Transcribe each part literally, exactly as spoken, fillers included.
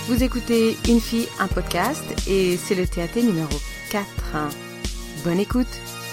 Vous écoutez Une fille, un podcast et c'est le T A T numéro quatre. Bonne écoute.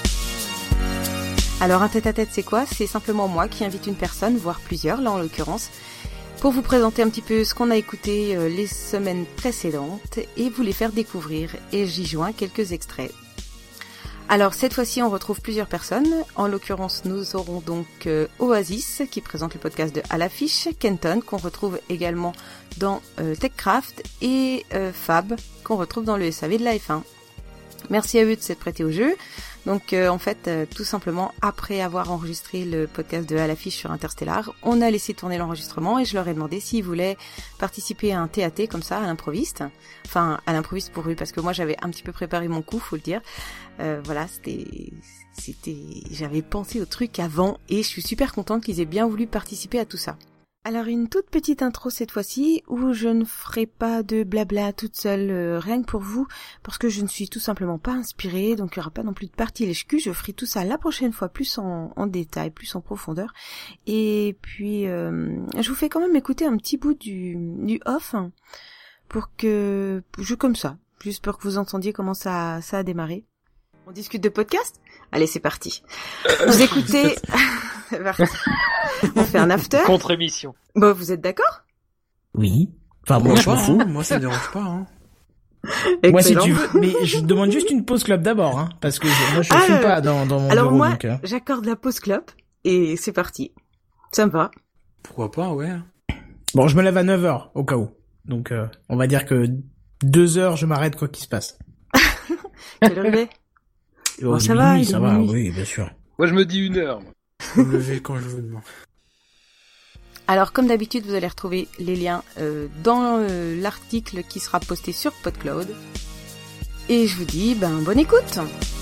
Alors un tête-à-tête c'est quoi ? C'est simplement moi qui invite une personne, voire plusieurs là en l'occurrence, pour vous présenter un petit peu ce qu'on a écouté euh, les semaines précédentes et vous les faire découvrir. Et j'y joins quelques extraits. Alors cette fois-ci on retrouve plusieurs personnes. En l'occurrence nous aurons donc euh, Oasis qui présente le podcast de À l'affiche, Kenton qu'on retrouve également dans euh, TechCraft et euh, Fab qu'on retrouve dans le S A V de la F un. Merci à eux de s'être prêtés au jeu. Donc euh, en fait, euh, tout simplement, après avoir enregistré le podcast de À l'affiche sur Interstellar, on a laissé tourner l'enregistrement et je leur ai demandé s'ils voulaient participer à un T A T comme ça, à l'improviste. Enfin, à l'improviste pour eux, parce que moi j'avais un petit peu préparé mon coup, faut le dire. Euh, voilà, c'était... c'était, j'avais pensé au truc avant et je suis super contente qu'ils aient bien voulu participer à tout ça. Alors une toute petite intro cette fois-ci où je ne ferai pas de blabla toute seule, euh, rien que pour vous, parce que je ne suis tout simplement pas inspirée, donc il n'y aura pas non plus de partie lèche-cul, je ferai tout ça la prochaine fois plus en, en détail, plus en profondeur. Et puis euh, je vous fais quand même écouter un petit bout du, du off hein, pour que, je comme ça, juste pour que vous entendiez comment ça, ça a démarré. On discute de podcast ? Allez, c'est parti. Vous écoutez... c'est parti. On fait un after. Contre-émission. Bon, vous êtes d'accord ? Oui. Enfin, moi, je m'en fous. Hein. Moi, ça me dérange pas. Hein. Moi, si tu veux, mais je demande juste une pause club d'abord, hein, parce que je, moi, je ah, suis pas dans, dans mon alors bureau. moi, donc, euh... j'accorde la pause club et c'est parti. Ça me va. Pourquoi pas, ouais. Bon, je me lève à neuf heures, au cas où. Donc, euh, on va dire que deux heures, je m'arrête quoi qu'il se passe. Quelle heure il est ? Bon, ça va, minuit, il est ça va, minuit. oui, bien sûr. Moi, je me dis une heure. Moi. Je peux me lever quand je veux demain. Alors, comme d'habitude, vous allez retrouver les liens euh, dans euh, l'article qui sera posté sur PodCloud. Et je vous dis, ben, bonne écoute.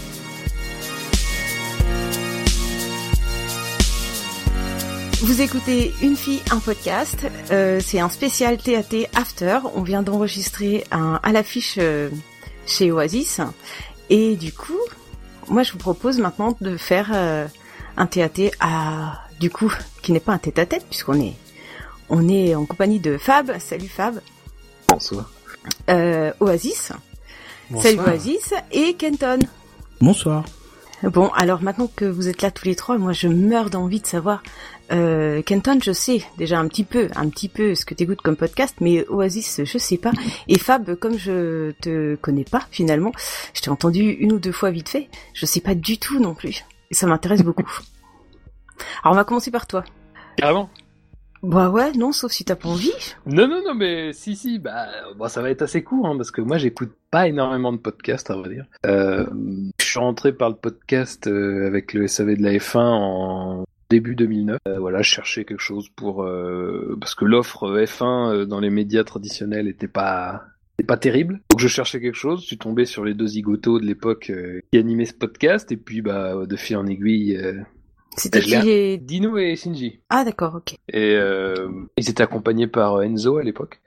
Vous écoutez Une fille, un podcast. Euh, c'est un spécial T A T After. On vient d'enregistrer un à l'affiche euh, chez Oasis. Et du coup, moi, je vous propose maintenant de faire euh, un T A T à, du coup, qui n'est pas un tête-à-tête puisqu'on est, on est en compagnie de Fab. Salut Fab. Bonsoir. Euh, Oasis. Bonsoir. Salut Oasis et Kenton. Bonsoir. Bon, alors maintenant que vous êtes là tous les trois, moi je meurs d'envie de savoir. Euh, Kenton, je sais déjà un petit peu, un petit peu ce que t'écoutes comme podcast, mais Oasis, je sais pas. Et Fab, comme je te connais pas finalement, je t'ai entendu une ou deux fois vite fait, je sais pas du tout non plus. Et ça m'intéresse beaucoup. Alors on va commencer par toi. Carrément. Bah ouais, non, sauf si t'as pas envie. Non, non, non, mais si, si, bah, bon, ça va être assez court, hein, parce que moi, j'écoute pas énormément de podcasts, à vrai dire. Euh, je suis rentré par le podcast euh, avec le S A V de la F un en début deux mille neuf. Euh, voilà, je cherchais quelque chose pour... Euh, parce que l'offre F un euh, dans les médias traditionnels était pas... était pas terrible. Donc je cherchais quelque chose, je suis tombé sur les deux zigotos de l'époque euh, qui animaient ce podcast, et puis, bah, de fil en aiguille... Euh, C'était qui les... Dino et Shinji. Ah d'accord, ok. Et euh, ils étaient accompagnés par Enzo à l'époque.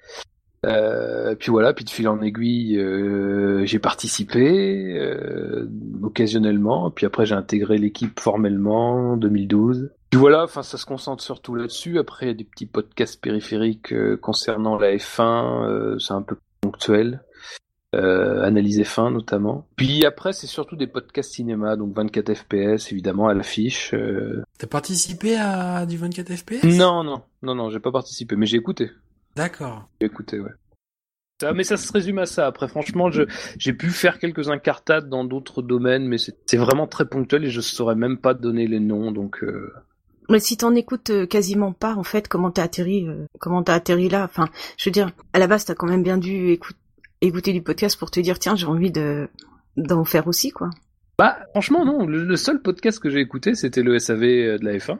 Euh, puis voilà, puis de fil en aiguille, euh, j'ai participé euh, occasionnellement. Puis après, j'ai intégré l'équipe formellement en deux mille douze. Puis voilà, enfin, ça se concentre surtout là-dessus. Après, il y a des petits podcasts périphériques euh, concernant la F un. Euh, c'est un peu ponctuel. Euh, analyse F un notamment. Puis après, c'est surtout des podcasts cinéma, donc vingt-quatre F P S évidemment à l'affiche. Euh... T'as participé à du vingt-quatre F P S ? Non, non, non, non, j'ai pas participé, mais j'ai écouté. D'accord. J'ai écouté, ouais. Ça, mais ça se résume à ça. Après, franchement, je, j'ai pu faire quelques incartades dans d'autres domaines, mais c'est, c'est vraiment très ponctuel et je saurais même pas donner les noms, donc. Euh... Mais si t'en écoutes euh, quasiment pas, en fait, comment t'as atterri, euh, comment t'as atterri là ? Enfin, je veux dire, à la base, t'as quand même bien dû écouter. écouter du podcast pour te dire tiens j'ai envie de d'en faire aussi quoi. Bah franchement non, le, le seul podcast que j'ai écouté c'était le S A V de la F un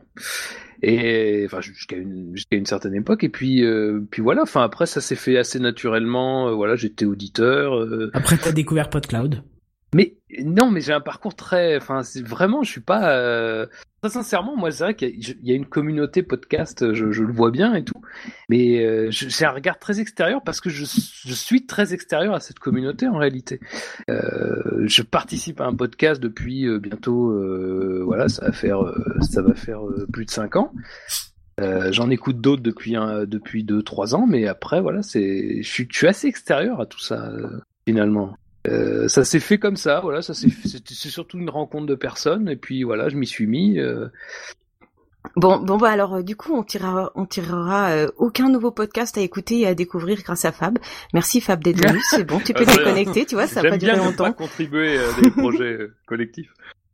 et enfin jusqu'à une jusqu'à une certaine époque et puis euh, puis voilà, enfin après ça s'est fait assez naturellement, euh, voilà, j'étais auditeur. Euh... Après t'as découvert PodCloud. Mais non, mais j'ai un parcours très, enfin, c'est vraiment, je suis pas euh... très sincèrement, moi, c'est vrai qu'il y a, il y a une communauté podcast, je, je le vois bien et tout, mais euh, j'ai un regard très extérieur parce que je, je suis très extérieur à cette communauté en réalité. Euh, je participe à un podcast depuis euh, bientôt, euh, voilà, ça va faire, euh, ça va faire euh, plus de cinq ans. Euh, j'en écoute d'autres depuis un, depuis deux trois ans, mais après voilà, c'est, je suis, je suis assez extérieur à tout ça euh, finalement. Euh, ça s'est fait comme ça, voilà, ça s'est, c'est, c'est surtout une rencontre de personnes, et puis voilà, je m'y suis mis. Euh... Bon, bon bah alors euh, du coup on tirera, on tirera euh, aucun nouveau podcast à écouter et à découvrir grâce à Fab. Merci Fab d'être venu, c'est bon, tu peux te connecter, tu vois, ça a pas duré longtemps. J'aime bien pas contribuer à des projets euh, collectifs.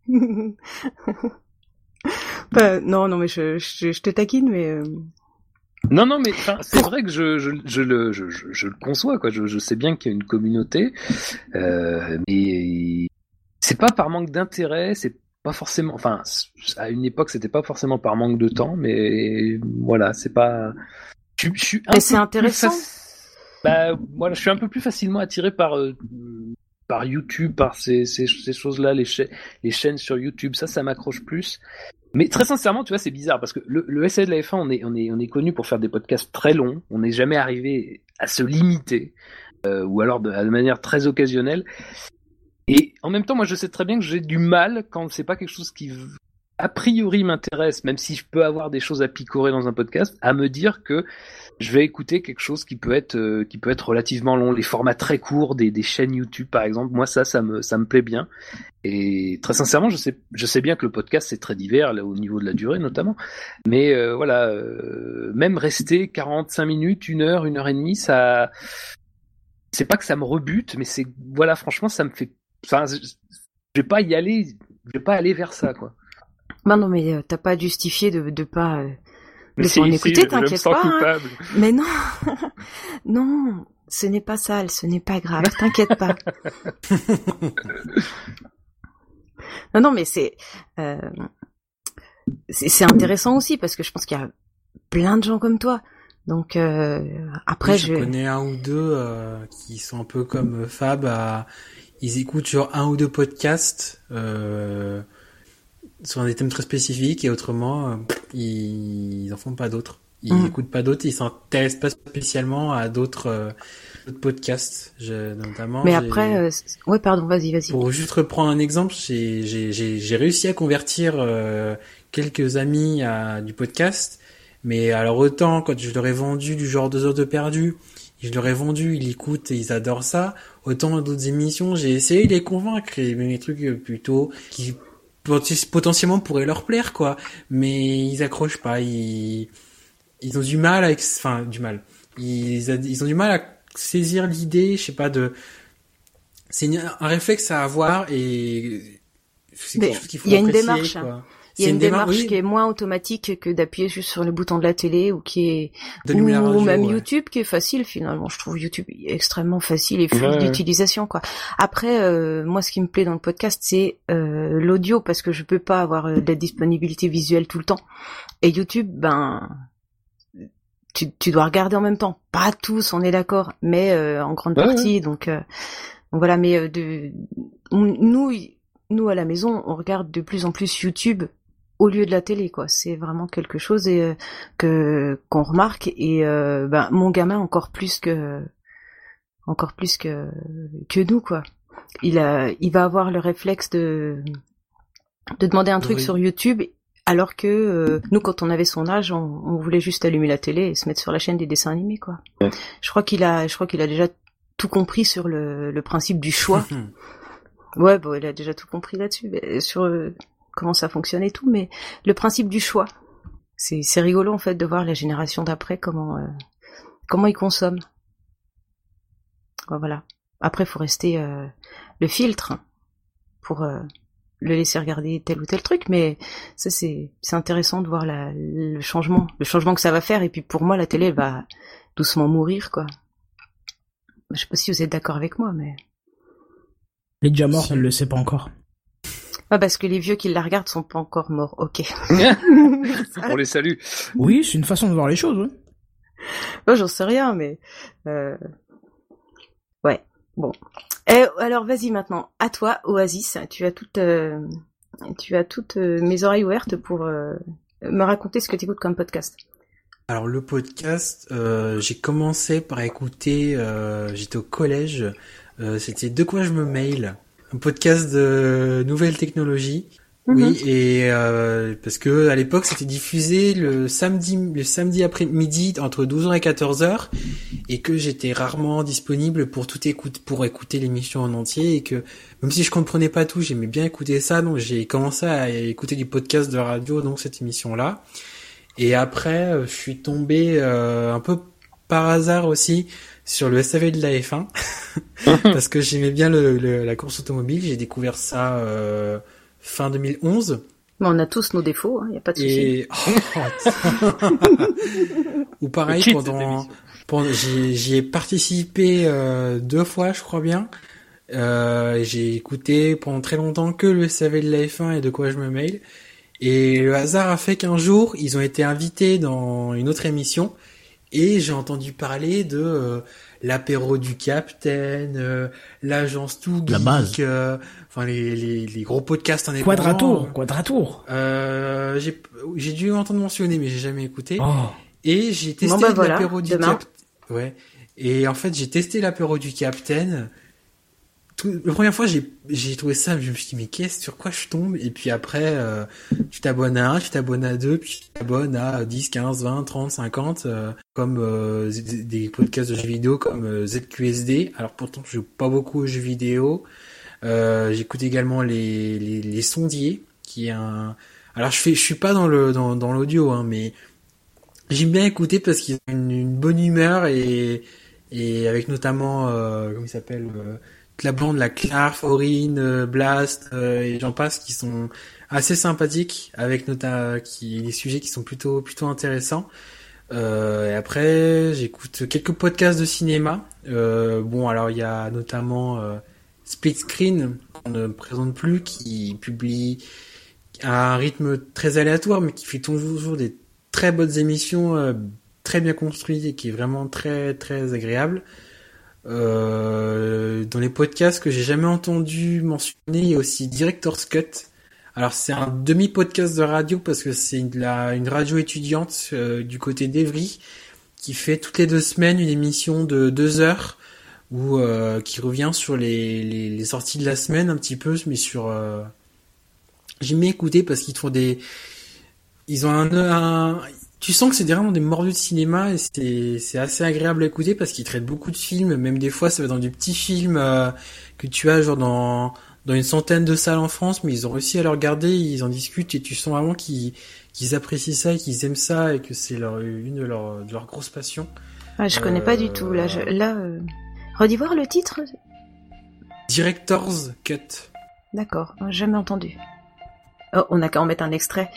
Bah, non, non, mais je, je, je te taquine, mais. Euh... Non, non, mais c'est vrai que je, je, je le, je, je, je le conçois, quoi. Je, je sais bien qu'il y a une communauté, euh, mais c'est pas par manque d'intérêt, c'est pas forcément. Enfin, à une époque, c'était pas forcément par manque de temps, mais voilà, c'est pas. Je, je suis un mais c'est intéressant. Faci... Bah, voilà, je suis un peu plus facilement attiré par. Euh, par YouTube, par ces, ces, ces choses-là, les, cha- les chaînes sur YouTube, ça, ça m'accroche plus. Mais très sincèrement, tu vois, c'est bizarre parce que le, le S A de la F un, on est, on est, on est connu pour faire des podcasts très longs. On n'est jamais arrivé à se limiter, euh, ou alors de, de manière très occasionnelle. Et en même temps, moi, je sais très bien que j'ai du mal quand c'est pas quelque chose qui a priori m'intéresse, même si je peux avoir des choses à picorer dans un podcast, à me dire que je vais écouter quelque chose qui peut être euh, qui peut être relativement long, les formats très courts des, des chaînes YouTube par exemple. Moi ça ça me ça me plaît bien. Et très sincèrement, je sais je sais bien que le podcast c'est très divers là, au niveau de la durée notamment, mais euh, voilà, euh, même rester quarante-cinq minutes, une heure, une heure et demie, ça c'est pas que ça me rebute, mais c'est voilà, franchement ça me fait enfin je, je vais pas y aller, je vais pas aller vers ça quoi. Bah non, mais euh, t'as pas à justifier de, de pas euh, laisser en écouter, t'inquiète pas. Hein. Mais non, non, ce n'est pas sale, ce n'est pas grave, t'inquiète pas. non, non, mais c'est, euh, c'est c'est intéressant aussi parce que je pense qu'il y a plein de gens comme toi. Donc euh, après, oui, je... je connais un ou deux euh, qui sont un peu comme Fab. À... Ils écoutent sur un ou deux podcasts. Euh... sur des thèmes très spécifiques et autrement euh, ils n'en font pas d'autres, ils mmh. écoutent pas d'autres, ils s'intéressent pas spécialement à d'autres, euh, d'autres podcasts. Je, notamment mais j'ai... après euh, ouais pardon vas-y vas-y pour juste reprendre un exemple, j'ai j'ai j'ai, j'ai réussi à convertir euh, quelques amis à du podcast, mais alors autant quand je leur ai vendu du genre deux heures de perdu, je leur ai vendu, ils écoutent et ils adorent ça, autant d'autres émissions j'ai essayé de les convaincre et même des trucs plutôt qui potentiellement pourrait leur plaire quoi, mais ils accrochent pas, ils ils ont du mal avec enfin du mal ils ils ont du mal à saisir l'idée, je sais pas, de c'est un réflexe à avoir et c'est quelque chose qu'il faut apprécier. Il y a une démarche quoi. Il y a une, une démarche, démarche oui. qui est moins automatique que d'appuyer juste sur le bouton de la télé ou qui est ou, radio, ou même ouais. YouTube qui est facile finalement. Je trouve YouTube extrêmement facile et fluide ouais. d'utilisation quoi. Après euh, moi ce qui me plaît dans le podcast c'est euh, l'audio parce que je peux pas avoir euh, de la disponibilité visuelle tout le temps. Et YouTube ben tu tu dois regarder en même temps. Pas tous, on est d'accord, mais euh, en grande ouais, partie ouais. donc euh, donc voilà mais euh, de nous nous à la maison, on regarde de plus en plus YouTube au lieu de la télé quoi, c'est vraiment quelque chose et euh, que qu'on remarque et euh, ben mon gamin encore plus que encore plus que que nous quoi. Il a il va avoir le réflexe de de demander un truc oui. sur YouTube alors que euh, nous quand on avait son âge, on, on voulait juste allumer la télé et se mettre sur la chaîne des dessins animés quoi. Ouais. Je crois qu'il a je crois qu'il a déjà tout compris sur le le principe du choix. ouais, bon, il a déjà tout compris là-dessus mais sur euh, comment ça fonctionne et tout, mais le principe du choix, c'est c'est rigolo en fait de voir la génération d'après comment euh, comment ils consomment. Voilà. Après, faut rester euh, le filtre pour euh, le laisser regarder tel ou tel truc, mais ça c'est c'est intéressant de voir la, le changement, le changement que ça va faire. Et puis pour moi, la télé elle va doucement mourir quoi. Je sais pas si vous êtes d'accord avec moi, mais elle est déjà morte, elle le sait pas encore. Ah, parce que les vieux qui la regardent sont pas encore morts, ok. On les salue. Oui, c'est une façon de voir les choses, oui. Moi, j'en sais rien, mais... Euh... Ouais, bon. Et, alors, vas-y maintenant, à toi, Oasis, tu as toutes, euh... tu as toutes euh, mes oreilles ouvertes pour euh, me raconter ce que tu écoutes comme podcast. Alors, le podcast, euh, j'ai commencé par écouter, euh, j'étais au collège, euh, c'était De quoi je me mail, un podcast de nouvelles technologies. Oui, et euh, parce que à l'époque c'était diffusé le samedi le samedi après-midi entre douze heures et quatorze heures et que j'étais rarement disponible pour tout écoute pour écouter l'émission en entier et que même si je comprenais pas tout, j'aimais bien écouter ça, donc j'ai commencé à écouter du podcast de radio, donc cette émission-là. Et après, je suis tombé euh, un peu par hasard aussi sur le S A V de la F un parce que j'aimais bien le, le, la course automobile. J'ai découvert ça euh, fin deux mille onze. Mais on a tous nos défauts, il hein, y a pas de souci. Et ou pareil pendant, pendant j'y, j'y ai participé euh, deux fois, je crois bien. Euh, j'ai écouté pendant très longtemps que le S A V de la F un et de quoi je me mêle. Et le hasard a fait qu'un jour, ils ont été invités dans une autre émission et j'ai entendu parler de euh, l'apéro du Capitaine, euh, l'agence Tout Geek, la base, euh, enfin les, les les gros podcasts indépendants. Quadratour, Quadratour. Euh, j'ai j'ai dû entendre mentionner, mais j'ai jamais écouté. Oh. Et j'ai testé bon, bah, voilà, l'apéro du Capitaine. Ouais. Et en fait, j'ai testé l'apéro du Capitaine. Tout, la première fois, j'ai, j'ai trouvé ça, je me suis dit, mais qu'est-ce, sur quoi je tombe? Et puis après, euh, tu t'abonnes à un, tu t'abonnes à deux, puis tu t'abonnes à dix, quinze, vingt, trente, cinquante, euh, comme euh, des podcasts de jeux vidéo comme euh, Z Q S D. Alors pourtant, je joue pas beaucoup aux jeux vidéo. Euh, j'écoute également les, les, les sondiers, qui est un... Alors je fais, je suis pas dans le dans, dans l'audio, hein, mais j'aime bien écouter parce qu'ils ont une, une bonne humeur et et avec notamment euh, comment il s'appelle euh, la blonde, la Claire, Faurine, euh, Blast euh, et j'en passe qui sont assez sympathiques avec notamment qui des sujets qui sont plutôt plutôt intéressants. Euh, et après j'écoute quelques podcasts de cinéma. Euh, bon alors il y a notamment euh, Split Screen qu'on ne présente plus qui publie à un rythme très aléatoire mais qui fait toujours des très bonnes émissions, euh, très bien construites et qui est vraiment très très agréable. Euh, dans les podcasts que j'ai jamais entendu mentionner, il y a aussi Director's Cut. Alors c'est un demi-podcast de radio parce que c'est une, la, une radio étudiante euh, du côté d'Evry qui fait toutes les deux semaines une émission de deux heures où euh, qui revient sur les, les, les sorties de la semaine un petit peu, mais sur euh... j'aime bien écouter parce qu'ils te font des ils ont un, un... tu sens que c'est vraiment des mordus de cinéma et c'est c'est assez agréable à écouter parce qu'ils traitent beaucoup de films, même des fois ça va dans du petit film euh, que tu as genre dans dans une centaine de salles en France, mais ils ont réussi à le regarder, ils en discutent et tu sens vraiment qu'ils qu'ils apprécient ça et qu'ils aiment ça et que c'est leur une de leurs de leurs grosses passions. Ah, je connais euh... pas du tout là, je... là euh... redis voir le titre. Director's Cut. D'accord, jamais entendu. Oh, on a qu'à en mettre un extrait.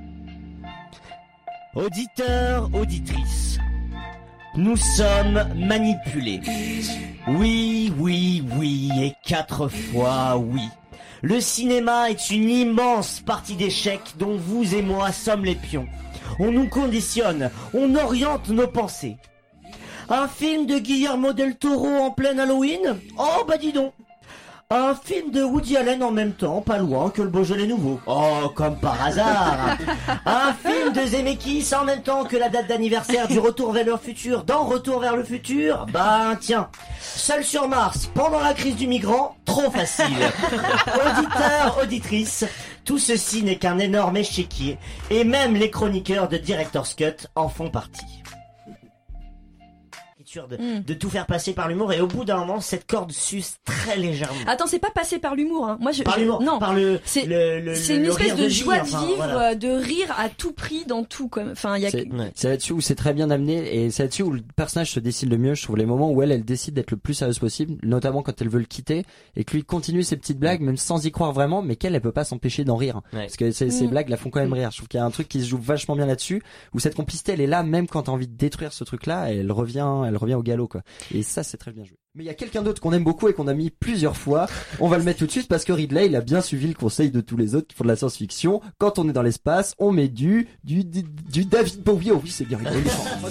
Auditeurs, auditrices, nous sommes manipulés. Oui, oui, oui, et quatre fois oui. Le cinéma est une immense partie d'échecs dont vous et moi sommes les pions. On nous conditionne, on oriente nos pensées. Un film de Guillermo del Toro en plein Halloween? Oh bah dis donc. Un film de Woody Allen en même temps, pas loin que le Beaujolais nouveau. Oh, comme par hasard. Un film de Zemeckis en même temps que la date d'anniversaire du Retour vers le futur dans Retour vers le futur. Ben tiens, Seul sur Mars pendant la crise du migrant, trop facile. Auditeurs, auditrices, tout ceci n'est qu'un énorme échiquier et même les chroniqueurs de Director's Cut en font partie. De, mm. de tout faire passer par l'humour et au bout d'un moment cette corde s'use très légèrement. Attends, c'est pas passer par l'humour hein. Moi je, par je l'humour, non, par le c'est le, le, c'est le, une le espèce de, de joie vie, de enfin, vivre, voilà. de rire à tout prix dans tout comme enfin il y a c'est, que... ouais. c'est là-dessus où c'est très bien amené et c'est là-dessus où le personnage se dessine le mieux. Je trouve les moments où elle elle décide d'être le plus sérieuse possible, notamment quand elle veut le quitter et que lui continue ses petites blagues même sans y croire vraiment, mais qu'elle elle peut pas s'empêcher d'en rire ouais. parce que ces, mmh. ces blagues la font quand même rire. Je trouve qu'il y a un truc qui se joue vachement bien là-dessus où cette complicité elle est là même quand t'as envie de détruire ce truc-là, elle revient elle revient au galop quoi. Et ça c'est très bien joué. Mais il y a quelqu'un d'autre qu'on aime beaucoup et qu'on a mis plusieurs fois. On va le mettre tout de suite parce que Ridley, il a bien suivi le conseil de tous les autres qui font de la science-fiction. Quand on est dans l'espace, on met du, du, du, du David Bowie. Oh oui, c'est bien Ridley.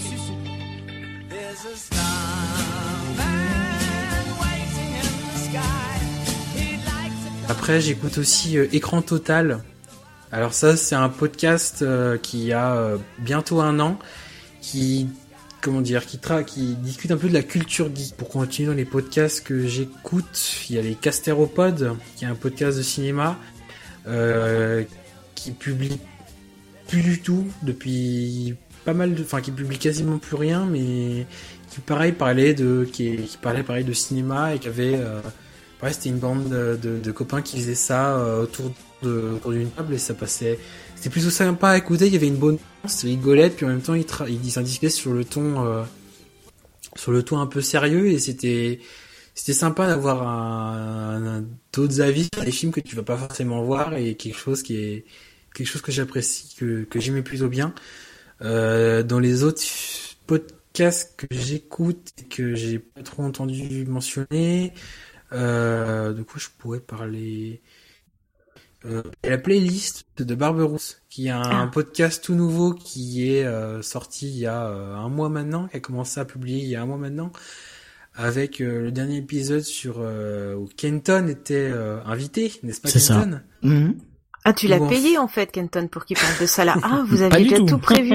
Après, j'écoute aussi euh, Écran Total. Alors ça, c'est un podcast euh, qui a euh, bientôt un an, qui comment dire, qui, tra- qui discute un peu de la culture geek. Pour continuer dans les podcasts que j'écoute, il y a les Castéropodes, qui est un podcast de cinéma. euh, qui publie plus du tout depuis pas mal de, enfin qui publie quasiment plus rien, mais qui pareil parlait de, qui, qui parlait pareil de cinéma et qui avait, euh, pareil c'était une bande de, de, de copains qui faisaient ça euh, autour de, autour d'une table et ça passait, c'était plutôt sympa à écouter. Il y avait une bonne, c'était rigolette, puis en même temps il, tra- il s'indiquait sur le ton, euh, sur le ton un peu sérieux et c'était, c'était sympa d'avoir un, un, d'autres avis sur des films que tu vas pas forcément voir et quelque chose qui est quelque chose que j'apprécie, que, que j'aimais plutôt bien. Euh, dans les autres podcasts que j'écoute et que j'ai pas trop entendu mentionner, euh, de quoi je pourrais parler, euh, la playlist de Barberousse, qui est un, ah. un podcast tout nouveau qui est euh, sorti il y a euh, un mois maintenant, qui a commencé à publier il y a un mois maintenant, avec euh, le dernier épisode sur euh, où Kenton était euh, invité, n'est-ce pas, c'est Kenton? Ça. Mm-hmm. Ah, tu l'as payé en fait, Kenton, pour qu'il parle de ça là. Ah, vous aviez déjà tout. tout prévu.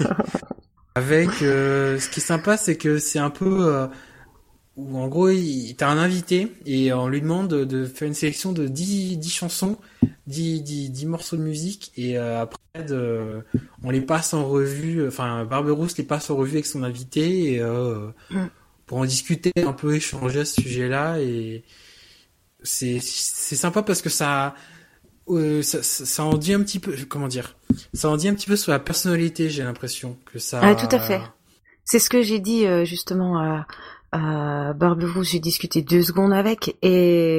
Avec, euh, ce qui est sympa, c'est que c'est un peu, euh, où en gros, il, t'as un invité et on lui demande de, de faire une sélection de dix, dix chansons, dix, dix, dix morceaux de musique et euh, après, de, on les passe en revue. Enfin, Barberousse les passe en revue avec son invité et euh, mm. pour en discuter un peu, échanger à ce sujet-là et c'est c'est sympa parce que ça. Euh, ça, ça, ça en dit un petit peu, comment dire, ça en dit un petit peu sur la personnalité, j'ai l'impression que ça. Ah, tout à fait. C'est ce que j'ai dit euh, justement à, à Barberousse. J'ai discuté deux secondes avec et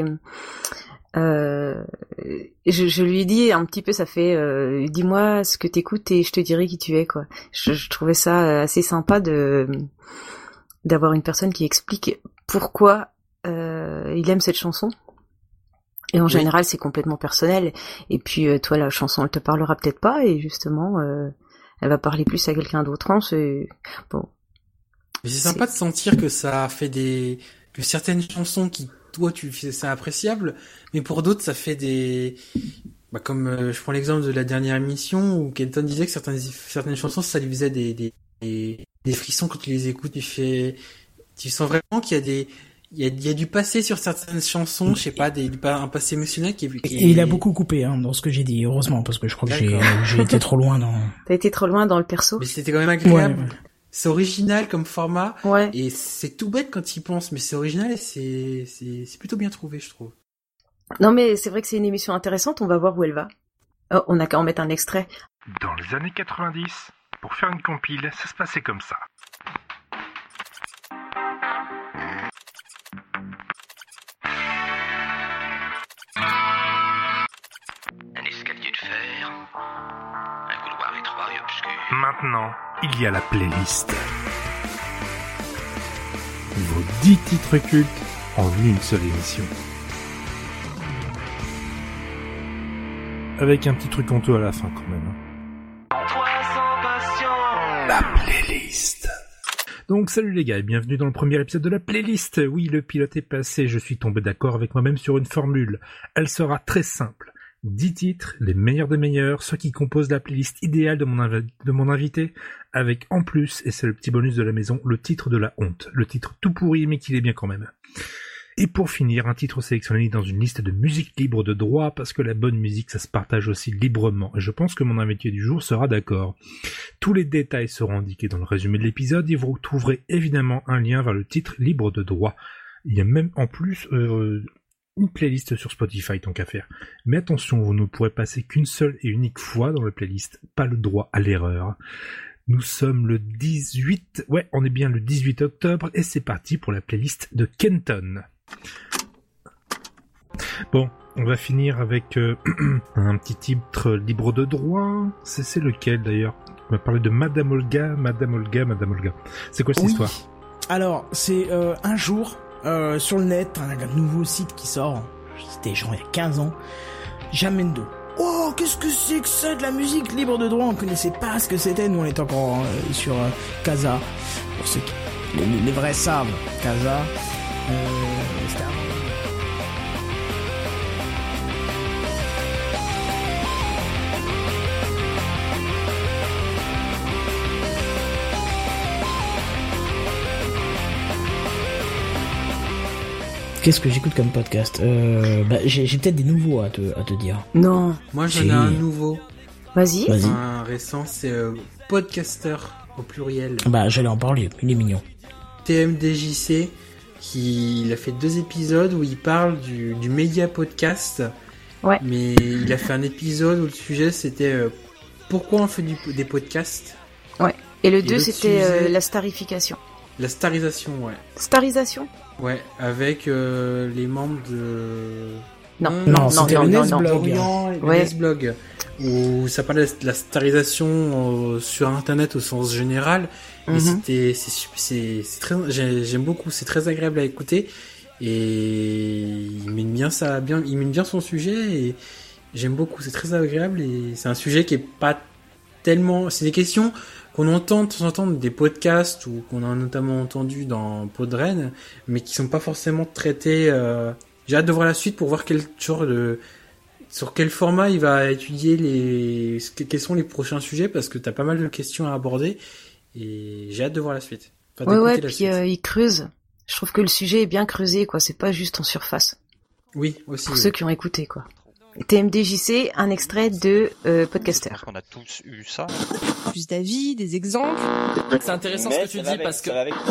euh, je, je lui ai dit un petit peu, ça fait, euh, dis-moi ce que t'écoutes et je te dirai qui tu es, quoi. Je, je trouvais ça assez sympa de d'avoir une personne qui explique pourquoi euh, il aime cette chanson. Et en oui. général, c'est complètement personnel. Et puis, euh, toi, la chanson, elle te parlera peut-être pas. Et justement, euh, elle va parler plus à quelqu'un d'autre. Hein, c'est bon. Mais c'est sympa c'est... de sentir que ça fait des, que certaines chansons qui, toi, tu fais ça appréciable, mais pour d'autres, ça fait des, bah, comme euh, je prends l'exemple de la dernière émission où Kenton disait que certaines certaines chansons, ça lui faisait des des des, des frissons quand tu les écoutes. Tu fais, tu sens vraiment qu'il y a des Il y, a, il y a du passé sur certaines chansons, je sais pas, des, un passé émotionnel qui est... Qui est... Et il a beaucoup coupé hein, dans ce que j'ai dit, heureusement, parce que je crois D'accord. que j'ai, j'ai été trop loin dans... T'as été trop loin dans le perso. Mais c'était quand même agréable. Ouais, ouais. C'est original comme format, ouais. et c'est tout bête quand il pense, mais c'est original et c'est, c'est, c'est plutôt bien trouvé, je trouve. Non mais c'est vrai que c'est une émission intéressante, on va voir où elle va. Oh, on a qu'à en mettre un extrait. Dans les années quatre-vingt-dix, pour faire une compile, ça se passait comme ça. Un escalier de fer, un couloir étroit et obscur. Maintenant, il y a la playlist. Vos dix titres cultes en une seule émission. Avec un petit truc honteux à la fin quand même. La playlist. Donc salut les gars et bienvenue dans le premier épisode de la playlist. Oui, le pilote est passé, je suis tombé d'accord avec moi-même sur une formule. Elle sera très simple. dix titres, les meilleurs des meilleurs, ceux qui composent la playlist idéale de mon, inv- de mon invité, avec en plus, et c'est le petit bonus de la maison, le titre de la honte. Le titre tout pourri mais qu'il est bien quand même. Et pour finir, un titre sélectionné dans une liste de musique libre de droit, parce que la bonne musique, ça se partage aussi librement. Et je pense que mon invité du jour sera d'accord. Tous les détails seront indiqués dans le résumé de l'épisode, et vous trouverez évidemment un lien vers le titre libre de droit. Il y a même en plus euh, une playlist sur Spotify, tant qu'à faire. Mais attention, vous ne pourrez passer qu'une seule et unique fois dans la playlist, pas le droit à l'erreur. Nous sommes le dix-huit, ouais, on est bien le dix-huit octobre, et c'est parti pour la playlist de Kenton. Bon, on va finir avec euh, un petit titre libre de droit. C'est, c'est lequel d'ailleurs? On va parler de Madame Olga, Madame Olga, Madame Olga. C'est quoi cette oui. histoire? Alors, c'est euh, un jour euh, sur le net, un, un nouveau site qui sort. C'était genre il y a quinze ans. Jamendo. Oh, qu'est-ce que c'est que ça de la musique libre de droit? On connaissait pas ce que c'était. Nous, on était encore euh, sur euh, Casa. Pour ceux qui les, les vrais savent, Casa. Euh, c'était un... Qu'est-ce que j'écoute comme podcast? Euh, bah, j'ai, j'ai peut-être des nouveaux à te, à te dire. Non. Moi, j'en Si. ai un nouveau. Vas-y. Vas-y. Un récent, c'est euh, Podcaster au pluriel. Bah, j'allais en parler. Il est mignon. T M D J C, qui il a fait deux épisodes où il parle du, du média podcast. Ouais. Mais il a fait un épisode où le sujet c'était euh, pourquoi on fait du, des podcasts. Ouais. Et le Et deux, l'autre c'était euh, sujet- la starification. La starisation, ouais. Starisation? Ouais, avec euh, les membres de... Non. Non, non, c'était non, le non, Nesblog. non. Orient et le Ouais. Nesblog, où ça parlait de la starisation euh, sur Internet au sens général. Mais Mhm. c'était, c'est, su- c'est, c'est très, j'ai- j'aime beaucoup, c'est très agréable à écouter et il mène bien ça, bien, il mène bien son sujet et j'aime beaucoup, c'est très agréable et c'est un sujet qui est pas tellement, c'est des questions qu'on entend de temps en temps des podcasts ou qu'on a notamment entendu dans Podren, mais qui sont pas forcément traités. Euh... J'ai hâte de voir la suite pour voir quel genre de sur quel format il va étudier les quels sont les prochains sujets parce que t'as pas mal de questions à aborder et j'ai hâte de voir la suite. Enfin, Ouais, d'écouter ouais, la puis suite. euh, il creuse. Je trouve que le sujet est bien creusé, quoi. C'est pas juste en surface. Oui, aussi. Pour oui. ceux qui ont écouté, quoi. T M D J C, un extrait de euh, Podcaster. On a tous eu ça. Plus d'avis, des exemples. C'est intéressant ce que tu dis parce que...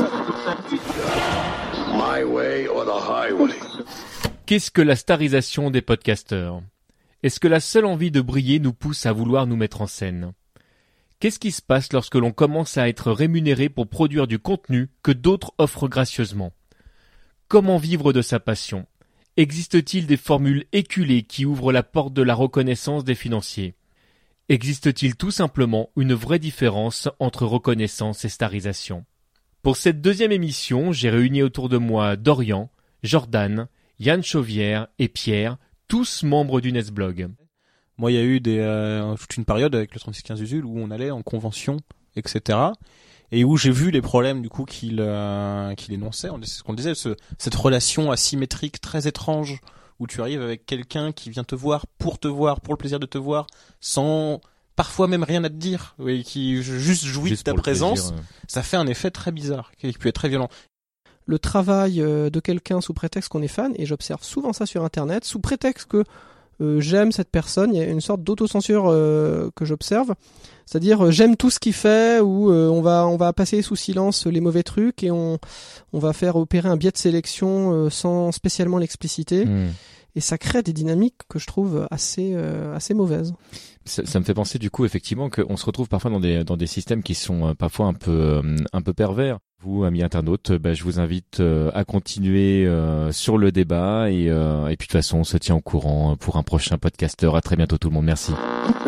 My way or the highway. Qu'est-ce que la starisation des podcasteurs? Est-ce que la seule envie de briller nous pousse à vouloir nous mettre en scène? Qu'est-ce qui se passe lorsque l'on commence à être rémunéré pour produire du contenu que d'autres offrent gracieusement? Comment vivre de sa passion? Existe-t-il des formules éculées qui ouvrent la porte de la reconnaissance des financiers? Existe-t-il tout simplement une vraie différence entre reconnaissance et starisation? Pour cette deuxième émission, j'ai réuni autour de moi Dorian, Jordan, Yann Chauvière et Pierre, tous membres du Nesblog. Moi, il y a eu des, euh, toute une période avec le trente-six quinze Usul où on allait en convention, et cetera. Et où j'ai vu les problèmes du coup qu'il euh, qu'il énonçait. C'est ce qu'on disait, ce, cette relation asymétrique très étrange où tu arrives avec quelqu'un qui vient te voir pour te voir, pour le plaisir de te voir, sans parfois même rien à te dire, oui, qui juste jouit Juste de ta pour le présence. plaisir, ouais. Ça fait un effet très bizarre, qui peut être très violent. Le travail euh, de quelqu'un sous prétexte qu'on est fan, et j'observe souvent ça sur Internet, sous prétexte que euh, j'aime cette personne, il y a une sorte d'autocensure euh, que j'observe, c'est-à-dire euh, j'aime tout ce qu'il fait, ou euh, on va on va passer sous silence les mauvais trucs et on on va faire opérer un biais de sélection euh, sans spécialement l'expliciter. Mmh. Et ça crée des dynamiques que je trouve assez euh, assez mauvaises. Ça, ça me fait penser du coup effectivement qu'on se retrouve parfois dans des dans des systèmes qui sont euh, parfois un peu euh, un peu pervers. Vous, amis internautes, euh, bah, je vous invite euh, à continuer euh, sur le débat et euh, et puis de toute façon on se tient au courant pour un prochain podcasteur. À très bientôt tout le monde, merci.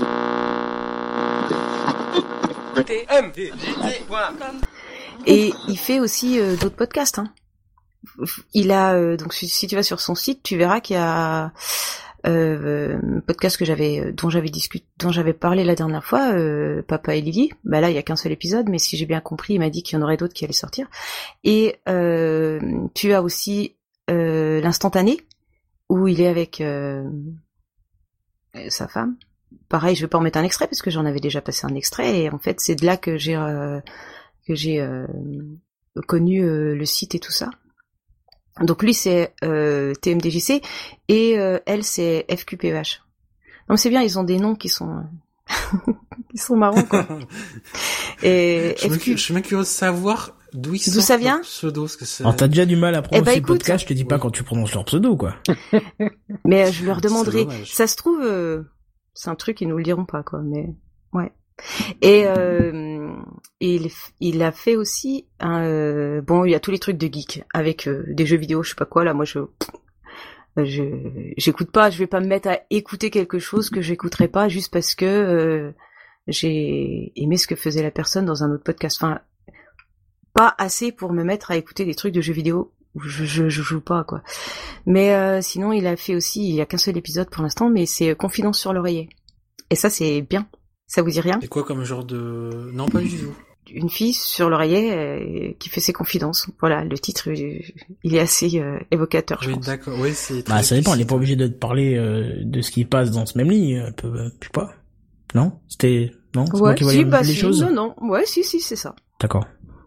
Et il fait aussi euh, d'autres podcasts. Hein. Il a euh, donc si, si tu vas sur son site, tu verras qu'il y a euh, un podcast que j'avais dont j'avais discuté, dont j'avais parlé la dernière fois, euh, Papa et Lily. Bah là, il y a qu'un seul épisode, mais si j'ai bien compris, il m'a dit qu'il y en aurait d'autres qui allaient sortir. Et euh, tu as aussi euh, l'instantané où il est avec euh, sa femme. Pareil, je vais pas en mettre un extrait parce que j'en avais déjà passé un extrait et en fait, c'est de là que j'ai euh, que j'ai euh, connu euh, le site et tout ça. Donc lui c'est euh, T M D J C et euh, elle c'est F Q P E H. Donc c'est bien, ils ont des noms qui sont qui sont marrants quoi. Et je, F Q... me, je suis même curieux de savoir d'où ils D'où ça vient pseudo, parce que c'est... Alors t'as déjà du mal à prononcer eh ben, le écoute, podcast, je te dis pas oui. quand tu prononces leur pseudo quoi. Mais euh, je leur demanderai. dommage. Ça se trouve, euh, c'est un truc ils nous le diront pas quoi. Mais ouais. Et, euh, et il, il a fait aussi un, euh, bon, il y a tous les trucs de geek avec euh, des jeux vidéo, je sais pas quoi là. Moi, je, je, j'écoute pas. Je vais pas me mettre à écouter quelque chose que j'écouterai pas juste parce que euh, j'ai aimé ce que faisait la personne dans un autre podcast. Enfin, pas assez pour me mettre à écouter des trucs de jeux vidéo où je, je, je joue pas quoi. Mais euh, sinon, il a fait aussi, il y a qu'un seul épisode pour l'instant, mais c'est Confidence sur l'oreiller. Et ça, c'est bien. Ça vous dit rien? C'est quoi comme genre de... Non, pas du tout. Une fille sur l'oreiller euh, qui fait ses confidences. Voilà, le titre, il, il est assez euh, évocateur, je oui, pense. d'accord. Oui, c'est Bah ça dépend, elle est pas obligée de te parler euh, de ce qui passe dans ce même lit. Elle peut, euh, je sais pas. Non? C'était... Non? C'est Ouais, moi qui vois si, les, bah les si, choses non, non. Ouais, si, si, c'est ça. D'accord.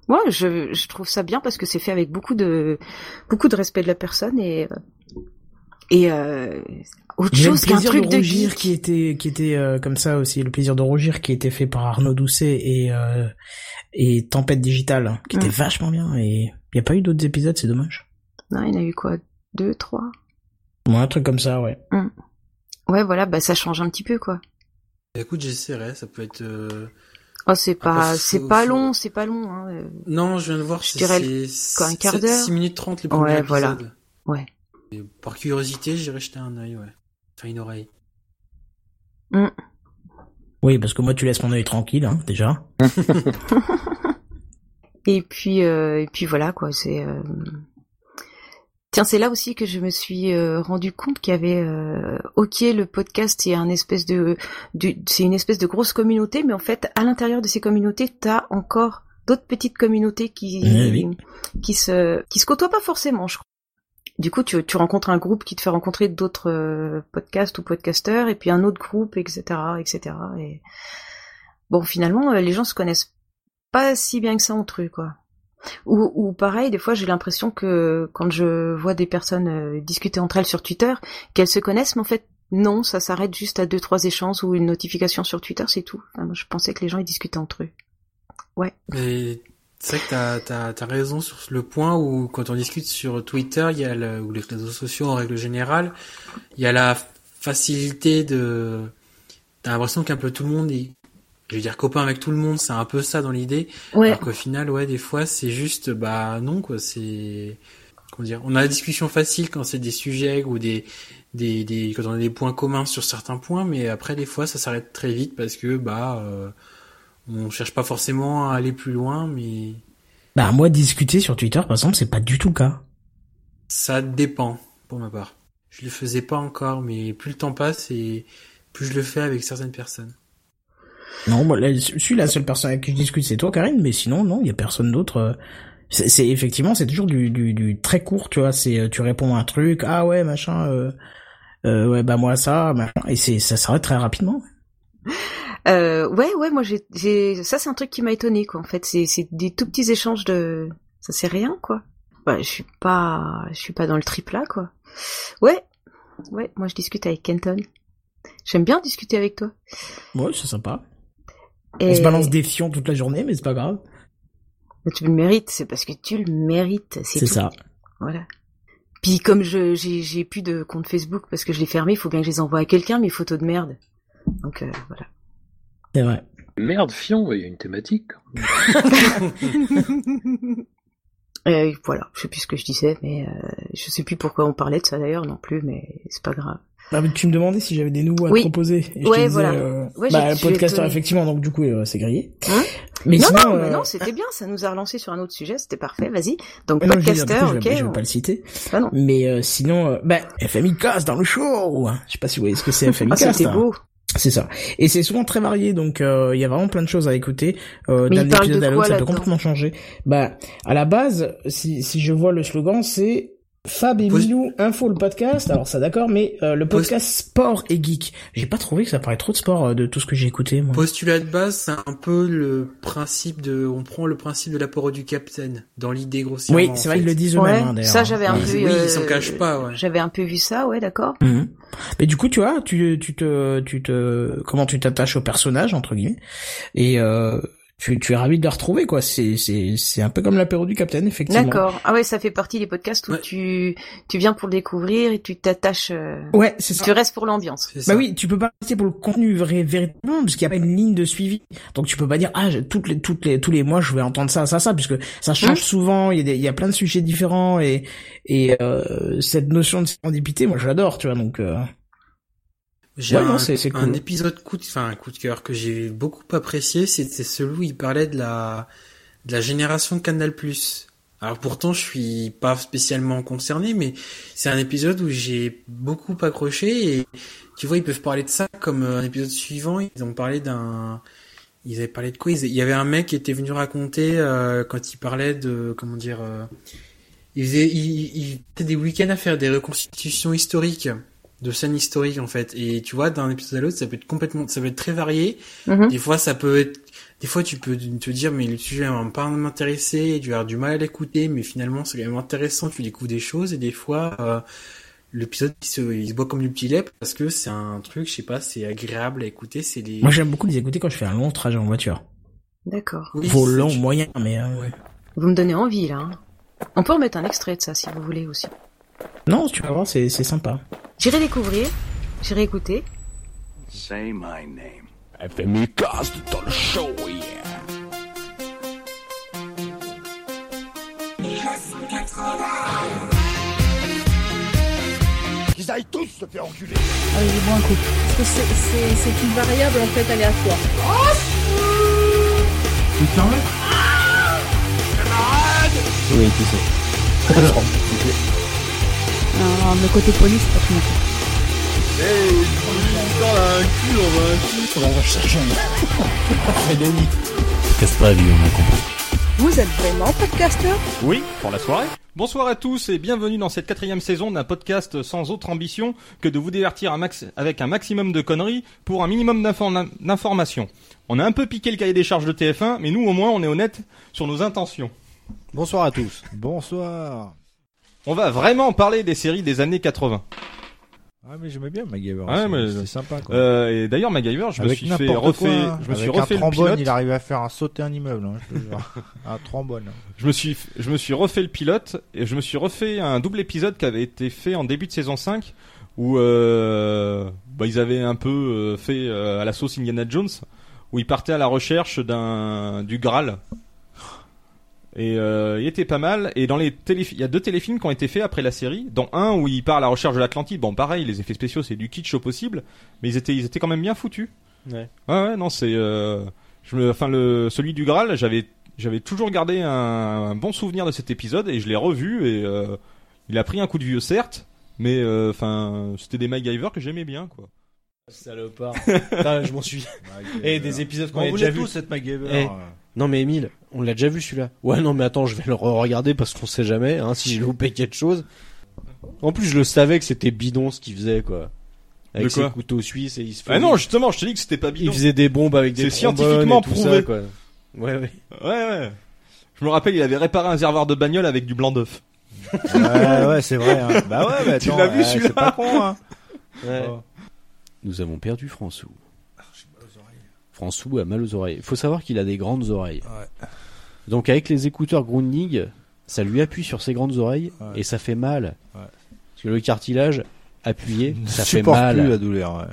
Ouais, je, je trouve ça bien parce que c'est fait avec beaucoup de beaucoup de respect de la personne et et euh, autre Il y a chose le qu'un plaisir truc de de rougir geek. qui était qui était euh, comme ça aussi, le plaisir de rougir qui était fait par Arnaud Doucet et euh, et Tempête Digitale qui Mm. était vachement bien et il y a pas eu d'autres épisodes, c'est dommage. Non, il y en a eu quoi, deux, trois. Ouais, un truc comme ça, ouais. Mm. Ouais, voilà, bah ça change un petit peu quoi. Écoute, j'essaierai, ça peut être... Euh... Oh, c'est pas, Après, c'est faut- pas faut- long, c'est pas long. Hein. euh. Non, je viens de voir, Je c'est dirais c'est- quoi, un quart c'est d'heure six minutes trente le premier Ouais, épisode. voilà. Ouais. Et par curiosité, j'irai jeter un œil, ouais. Enfin, une oreille. Mm. Oui, parce que moi tu laisses mon œil tranquille, hein, déjà. Et puis, euh, et puis voilà quoi. C'est. Euh... Tiens, c'est là aussi que je me suis euh, rendu compte qu'il y avait euh, OK, le podcast, c'est un espèce de, du, c'est une espèce de grosse communauté, mais en fait, à l'intérieur de ces communautés, t'as encore d'autres petites communautés qui Eh oui. qui se qui se côtoient pas forcément, je crois. Du coup, tu, tu rencontres un groupe qui te fait rencontrer d'autres euh, podcasts ou podcasteurs, et puis un autre groupe, et cetera, et cetera. Et bon, finalement, euh, les gens se connaissent pas si bien que ça entre eux, quoi. Ou, ou pareil, des fois, j'ai l'impression que quand je vois des personnes euh, discuter entre elles sur Twitter, qu'elles se connaissent, mais en fait, non, ça s'arrête juste à deux, trois échanges ou une notification sur Twitter, c'est tout. Enfin, moi, je pensais que les gens ils discutaient entre eux. Ouais. Mais c'est vrai que t'as, t'as, t'as raison sur le point où quand on discute sur Twitter, il y a le, ou les réseaux sociaux en règle générale, il y a la facilité de, t'as l'impression qu'un peu tout le monde est, je veux dire copain avec tout le monde, c'est un peu ça dans l'idée. Ouais. Alors qu'au final, ouais, des fois, c'est juste, bah, non, quoi, c'est, comment dire, on a la discussion facile quand c'est des sujets ou des, des, des, quand on a des points communs sur certains points, mais après, des fois, ça s'arrête très vite parce que, bah, euh, on cherche pas forcément à aller plus loin, mais Bah moi discuter sur Twitter par exemple, c'est pas du tout le cas. ça dépend, pour ma part. Je le faisais pas encore, mais plus le temps passe et plus je le fais avec certaines personnes. Non, moi, là, je suis la seule personne avec qui je discute, c'est toi, Karine, mais sinon, non, il y a personne d'autre. euh, C'est, c'est effectivement, c'est toujours du, du, du très court, tu vois. C'est, euh, tu réponds à un truc, ah ouais, machin, euh, euh, ouais, bah moi ça, machin, et c'est, ça s'arrête très rapidement. Euh, ouais, ouais, moi j'ai, j'ai, ça c'est un truc qui m'a étonné quoi. En fait, c'est, c'est des tout petits échanges de, ça c'est rien quoi. Ouais, je suis pas, je suis pas dans le tripla quoi. Ouais, ouais, moi je discute avec Kenton. J'aime bien discuter avec toi. Ouais, c'est sympa. Et... On se balance des fions toute la journée, mais c'est pas grave. Mais tu le mérites, c'est parce que tu le mérites. C'est, C'est tout. ça. Voilà. Puis comme je, j'ai, j'ai plus de compte Facebook parce que je l'ai fermé, il faut bien que je les envoie à quelqu'un mes photos de merde. Donc euh, voilà. C'est vrai. Merde, Fion, il y a une thématique. Euh, voilà, je sais plus ce que je disais, mais euh, je sais plus pourquoi on parlait de ça d'ailleurs non plus, mais c'est pas grave. Ah, mais tu me demandais si j'avais des nouveaux à Oui. te proposer. Et je Ouais, te disais, voilà. euh, Ouais, bah, j'ai- le podcasteur, j'ai- effectivement, donc du coup, euh, c'est grillé. Hein mais non, sinon, non, euh, mais non, c'était bien, ça nous a relancé sur un autre sujet, c'était parfait, vas-y. Donc, mais non, je vais dire, du podcaster, coup, je vais- ok. je vais on- pas le citer. Ah non. Mais euh, sinon, euh, bah, F M I Cast dans le show. Je sais pas si vous voyez ce que c'est F M I Ah, Cast. c'était hein. beau. C'est ça. Et c'est souvent très varié, donc euh, il y a vraiment plein de choses à écouter. Euh, Mais d'un il parle épisode de à quoi l'autre, ça peut là-dedans complètement changer. Bah, à la base, si si je vois le slogan, c'est Fab et Pose- Milou Info le podcast. Alors ça d'accord, mais euh, le Pose- podcast sport et geek. J'ai pas trouvé que ça parlait trop de sport euh, de tout ce que j'ai écouté. Moi. Postulat de base, c'est un peu le principe de, on prend le principe de l'apport du capitaine dans l'idée grossièrement. Oui, en c'est vrai, fait. ils le disent Ouais, eux-mêmes. Hein, d'ailleurs. ça j'avais un Ouais. peu. Oui, euh, ils s'en cachent pas, ouais. J'avais un peu vu ça, ouais, d'accord. Mhm. Mais du coup, tu vois, tu, tu te, tu te, comment tu t'attaches au personnage entre guillemets, et euh, tu, tu es ravi de le retrouver, quoi. C'est, c'est, c'est un peu comme l'apéro du Capitaine, effectivement. D'accord. Ah ouais, ça fait partie des podcasts où Ouais. tu, tu viens pour le découvrir et tu t'attaches. euh, Ouais, c'est ça. Tu restes pour l'ambiance. C'est ça. Bah oui, tu peux pas rester pour le contenu vrai, véritablement, parce qu'il y a pas une ligne de suivi. Donc tu peux pas dire, ah, je- toutes les, toutes les, tous les mois, je vais entendre ça, ça, ça, puisque ça change souvent, il y a des, il y a plein de sujets différents, et, et, euh, cette notion de sérendipité, moi, je l'adore, tu vois, donc, euh... J'ai Ouais, un, non, c'est- c'est un cool. épisode coup de, enfin, un coup de cœur que j'ai beaucoup apprécié, c'était celui où il parlait de la, de la génération de Canal+. Alors pourtant, je suis pas spécialement concerné, mais c'est un épisode où j'ai beaucoup accroché et tu vois, ils peuvent parler de ça comme euh, un épisode suivant. Ils ont parlé d'un, ils avaient parlé de quoi? Ils- Il y avait un mec qui était venu raconter euh, quand il parlait de, comment dire, euh, il faisait, il, il faisait des week-ends à faire des reconstitutions historiques de scènes historiques en fait. Et tu vois, d'un épisode à l'autre, ça peut être complètement, ça peut être très varié. Mhm. Des fois, ça peut être des fois tu peux te dire mais le sujet va pas m'intéresser, tu vas avoir du mal à l'écouter, mais finalement c'est quand même intéressant, tu découvres des choses et des fois euh, l'épisode il se, il se boit comme du petit lait parce que c'est un truc, je sais pas, c'est agréable à écouter, c'est les... Moi j'aime beaucoup les écouter quand je fais un long trajet en voiture. D'accord. Oui, volant, moyen, mais euh, ouais. Vous me donnez envie là. Hein. On peut remettre un extrait de ça si vous voulez aussi. Non, tu vas voir, c'est, c'est sympa. J'irai découvrir, j'irai écouter. Say my name. F M I Cast dans le show, yeah. Qu'ils aillent tous se faire enculer. Allez, bon un coup. Parce que c'est, c'est, c'est une variable en fait aléatoire. Oh, tu t'en mets Oui, tu sais. Non, le côté police, c'est pas tout mon coup. Hey, dans la cul, on va un cul. On va chercher un... Frédéric. Casse pas, lui, on a compris. Vous êtes vraiment podcasteur ? Oui, pour la soirée. Bonsoir à tous et bienvenue dans cette quatrième saison d'un podcast sans autre ambition que de vous divertir un max... avec un maximum de conneries pour un minimum d'inform... d'informations. On a un peu piqué le cahier des charges de T F un, mais nous au moins on est honnête sur nos intentions. Bonsoir à tous. Bonsoir. On va vraiment parler des séries des années quatre-vingts. Ah mais j'aimais bien MacGyver. Ouais, mais c'est sympa quoi. Euh, et d'ailleurs MacGyver, je Avec me suis fait refait, quoi, je me avec suis refait un le trombone, pilote. Il arrivait à faire un sauter un immeuble, hein, je te jure. Un trombone. Je me suis, je me suis refait le pilote et je me suis refait un double épisode qui avait été fait en début de saison cinq où euh, bah, ils avaient un peu euh, fait euh, à la sauce Indiana Jones où ils partaient à la recherche d'un du Graal. Et euh, il était pas mal. Et dans les télé, il y a deux téléfilms qui ont été faits après la série, dont un où il part à la recherche de l'Atlantide. Bon, pareil, les effets spéciaux c'est du kitsch au possible, mais ils étaient, ils étaient quand même bien foutus. Ouais. Ouais, ouais, non, c'est, euh, je me, enfin le, celui du Graal, j'avais, j'avais toujours gardé un, un bon souvenir de cet épisode et je l'ai revu et euh, il a pris un coup de vieux certes, mais enfin, euh, c'était des MacGyver que j'aimais bien, quoi. Salopard. Putain, je m'en suis. Et des épisodes qu'on a déjà vu. Cette MacGyver. Eh, non mais Emile, on l'a déjà vu celui-là. Ouais non mais attends, je vais le re-regarder parce qu'on sait jamais, hein, si j'ai loupé quelque chose. En plus je le savais que c'était bidon ce qu'il faisait quoi. Avec De quoi ses couteaux suisses et il se fait. Ah non justement, je te dis que c'était pas bidon. Il faisait des bombes avec des C'est trombones scientifiquement et tout prouvé. ça, quoi. Ouais ouais. Ouais ouais. Je me rappelle, il avait réparé un réservoir de bagnole avec du blanc d'œuf. Ouais ouais c'est vrai. Hein. Bah ouais bah tu attends, l'as vu ouais, celui-là. C'est pas con hein. Ouais. Oh. Nous avons perdu François. François a mal aux oreilles. Il faut savoir qu'il a des grandes oreilles. Ouais. Donc avec les écouteurs Grundig, ça lui appuie sur ses grandes oreilles ouais. et ça fait mal. Ouais. Parce que le cartilage appuyé, Je ça fait supporte mal. plus la douleur. Ouais.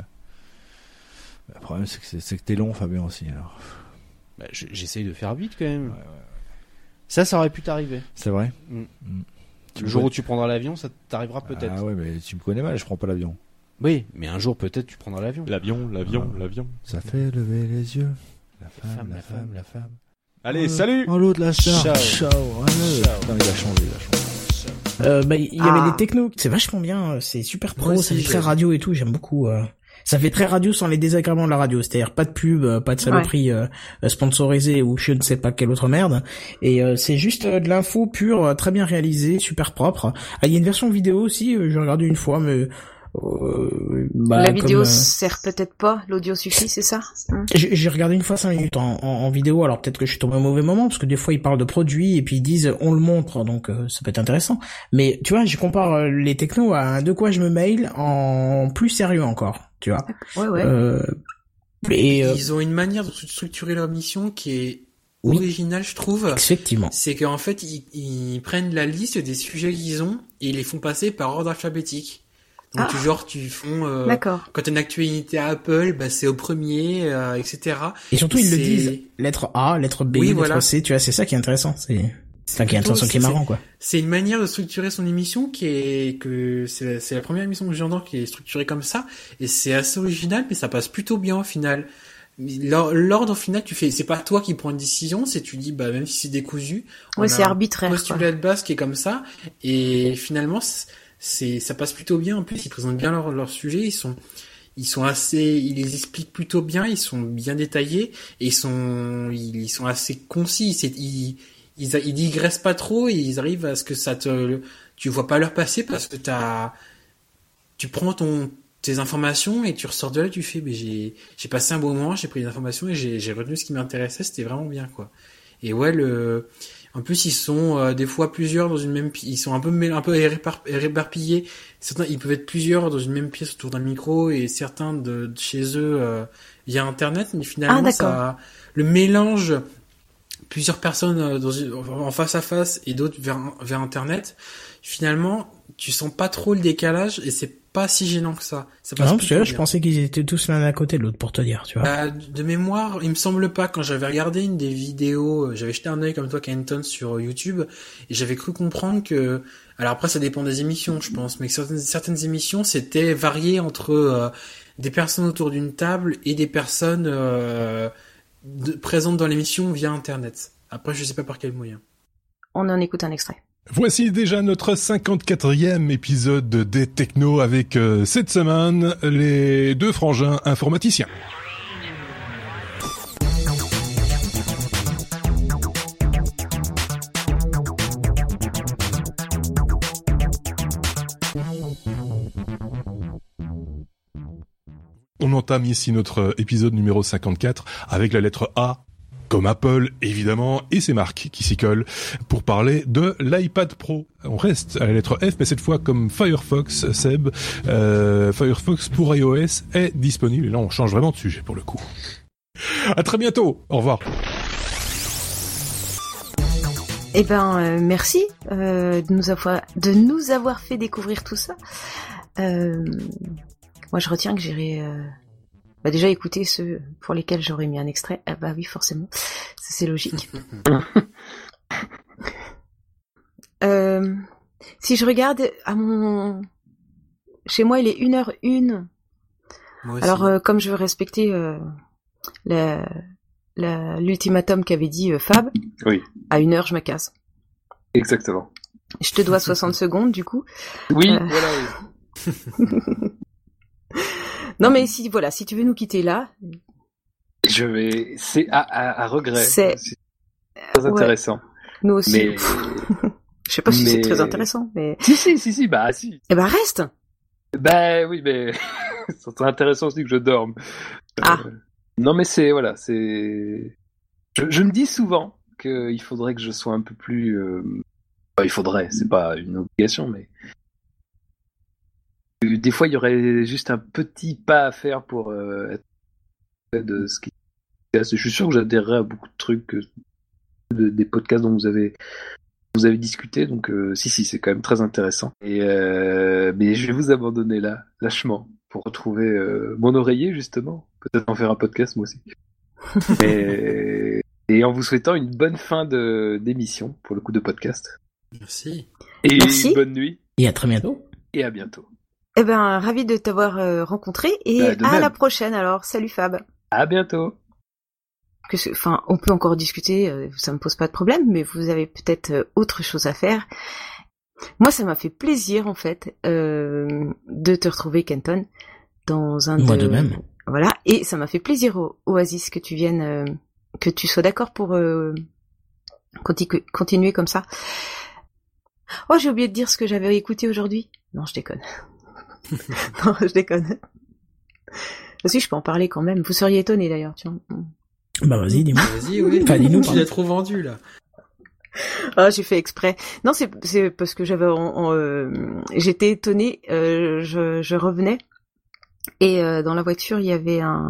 Le problème c'est que c'est, c'est que t'es long Fabien aussi alors. Bah, j'essaye de faire vite quand même. Ouais, ouais. Ça, ça aurait pu t'arriver. C'est vrai. Mm. Mm. Le jour où tu prendras l'avion, ça t'arrivera peut-être. Ah ouais mais tu me connais mal, je prends pas l'avion. Oui, mais un jour peut-être tu prendras l'avion. L'avion, l'avion, ah. l'avion. Ça fait lever les yeux. La femme, la femme, la femme. Allez, oh, salut. Oh l'autre la star. Ciao. Ciao. Allez. Ciao. Non, il a changé, il a changé. Euh, bah, il y avait ah. les technos. C'est vachement bien. C'est super pro. Moi ça fait très radio et tout. J'aime beaucoup. Euh... Ça fait très radio sans les désagréments de la radio. C'est-à-dire pas de pub, pas de saloperie ouais. euh, sponsorisée ou je ne sais pas quelle autre merde. Et euh, c'est juste euh, de l'info pure, très bien réalisée, super propre. Ah, il y a une version vidéo aussi. Euh, j'ai regardé une fois, mais Euh, bah, la vidéo comme, euh... sert peut-être pas, l'audio suffit, c'est ça? Hum. J'ai, j'ai regardé une fois cinq minutes en, en, en vidéo, alors peut-être que je suis tombé au mauvais moment, parce que des fois ils parlent de produits et puis ils disent on le montre, donc euh, ça peut être intéressant. Mais tu vois, je compare euh, les technos à un de quoi je me mail en plus sérieux encore, tu vois. Ouais, ouais. Euh, et, euh... Ils ont une manière de structurer leur mission qui est originale, je trouve. Effectivement. C'est qu'en fait, ils, ils prennent la liste des sujets qu'ils ont et ils les font passer par ordre alphabétique. Donc ah. genre tu font euh, D'accord. quand t'as une actualité à Apple, bah c'est au premier, euh, et cetera. Et surtout ils c'est... le disent lettre A, lettre B, oui, lettre voilà. C. Tu vois, c'est ça qui est intéressant. C'est c'est ça qui est intéressant, qui est marrant quoi. C'est une manière de structurer son émission qui est que c'est c'est la première émission que j'entends qui est structurée comme ça et c'est assez original, mais ça passe plutôt bien au final. L'ordre au final, tu fais, c'est pas toi qui prends une décision, c'est tu dis bah même si c'est décousu. Ouais, c'est arbitraire. Postulat de base qui est comme ça et finalement. C'est... c'est ça passe plutôt bien. En plus ils présentent bien leur leur sujet, ils sont ils sont assez ils les expliquent plutôt bien, ils sont bien détaillés et ils sont ils sont assez concis, c'est ils ils ils digressent pas trop et ils arrivent à ce que ça te tu vois pas leur passé parce que t'as tu prends ton tes informations et tu ressors de là, tu fais, mais j'ai, j'ai passé un bon moment, j'ai pris des informations et j'ai, j'ai retenu ce qui m'intéressait, c'était vraiment bien, quoi. Et ouais, le, en plus, ils sont euh, des fois plusieurs dans une même pièce, ils sont un peu un peu éparpillés. Certains, ils peuvent être plusieurs dans une même pièce autour d'un micro et certains de, de chez eux euh, via Internet, mais finalement, ah, ça, le mélange plusieurs personnes dans une, en face à face et d'autres vers vers Internet, finalement, tu sens pas trop le décalage et c'est pas si gênant que ça. ça passe non, parce que là, bien. je pensais qu'ils étaient tous l'un à côté de l'autre, pour te dire, tu vois. Bah, de mémoire, il me semble pas. Quand j'avais regardé une des vidéos, j'avais jeté un œil comme toi, Kenton, sur YouTube, et j'avais cru comprendre que, alors après, ça dépend des émissions, je pense, mais que certaines, certaines émissions, c'était varié entre euh, des personnes autour d'une table et des personnes euh, de, présentes dans l'émission via Internet. Après, je sais pas par quel moyen. On en écoute un extrait. Voici déjà notre cinquante-quatrième épisode des Techno avec euh, cette semaine les deux frangins informaticiens. On entame ici notre épisode numéro cinquante-quatre avec la lettre A, comme Apple, évidemment, et c'est Marc qui s'y colle pour parler de l'iPad Pro. On reste à la lettre F, mais cette fois comme Firefox, Seb, euh, Firefox pour iOS est disponible. Et là, on change vraiment de sujet pour le coup. À très bientôt. Au revoir. Eh ben, euh, merci euh, de nous avoir de nous avoir fait découvrir tout ça. Euh, moi, je retiens que j'irai. Euh... Bah déjà écouter ceux pour lesquels j'aurais mis un extrait. Ah bah oui, forcément, ça, c'est logique. euh, si je regarde à mon... Chez moi, il est une heure une. Moi aussi. Alors, euh, comme je veux respecter euh, la, la, l'ultimatum qu'avait dit euh, Fab, oui. À une heure, je me casse. Exactement. Je te dois soixante secondes, du coup. Oui, euh... voilà, oui. Non mais si voilà, si tu veux nous quitter là, je vais. C'est à, à, à regret. C'est, c'est très intéressant. Ouais. Nous aussi. Mais... je sais pas si mais... c'est très intéressant, mais. Si si si si bah si. Eh ben reste. Bah oui mais c'est très intéressant aussi que je dorme. Ah. Euh... Non mais c'est voilà c'est. Je, je me dis souvent qu'il faudrait que je sois un peu plus. Euh... Enfin, il faudrait, c'est pas une obligation mais. Des fois, il y aurait juste un petit pas à faire pour euh, être de ce qui. Je suis sûr que j'adhérerais à beaucoup de trucs, de, des podcasts dont vous avez vous avez discuté. Donc, euh, si si, c'est quand même très intéressant. Et euh, mais je vais vous abandonner là, lâchement, pour retrouver euh, mon oreiller justement. Peut-être en faire un podcast moi aussi. et, et en vous souhaitant une bonne fin de d'émission pour le coup de podcast. Merci. Et Merci. Bonne nuit. Et à très bientôt. Et à bientôt. Eh ben, ravi de t'avoir euh, rencontré et bah, à même. la prochaine alors. Salut Fab. À bientôt. Que ce... Enfin, on peut encore discuter, euh, ça me pose pas de problème, mais vous avez peut-être euh, autre chose à faire. Moi, ça m'a fait plaisir en fait euh, de te retrouver, Kenton, dans un. Moi de... de même. Voilà, et ça m'a fait plaisir, au... Oasis, que tu viennes, euh, que tu sois d'accord pour euh, conti... continuer comme ça. Oh, j'ai oublié de dire ce que j'avais écouté aujourd'hui. Non, je déconne. Non, je déconne. Si, je peux en parler quand même. Vous seriez étonnés d'ailleurs, tu vois. Bah vas-y, dis-moi. Vas-y, oui. Enfin, dis-nous. Tu l'as trop vendu là. Ah, j'ai fait exprès. Non, c'est c'est parce que j'avais, en, en, euh, j'étais étonnée. Euh, je je revenais et euh, dans la voiture il y avait un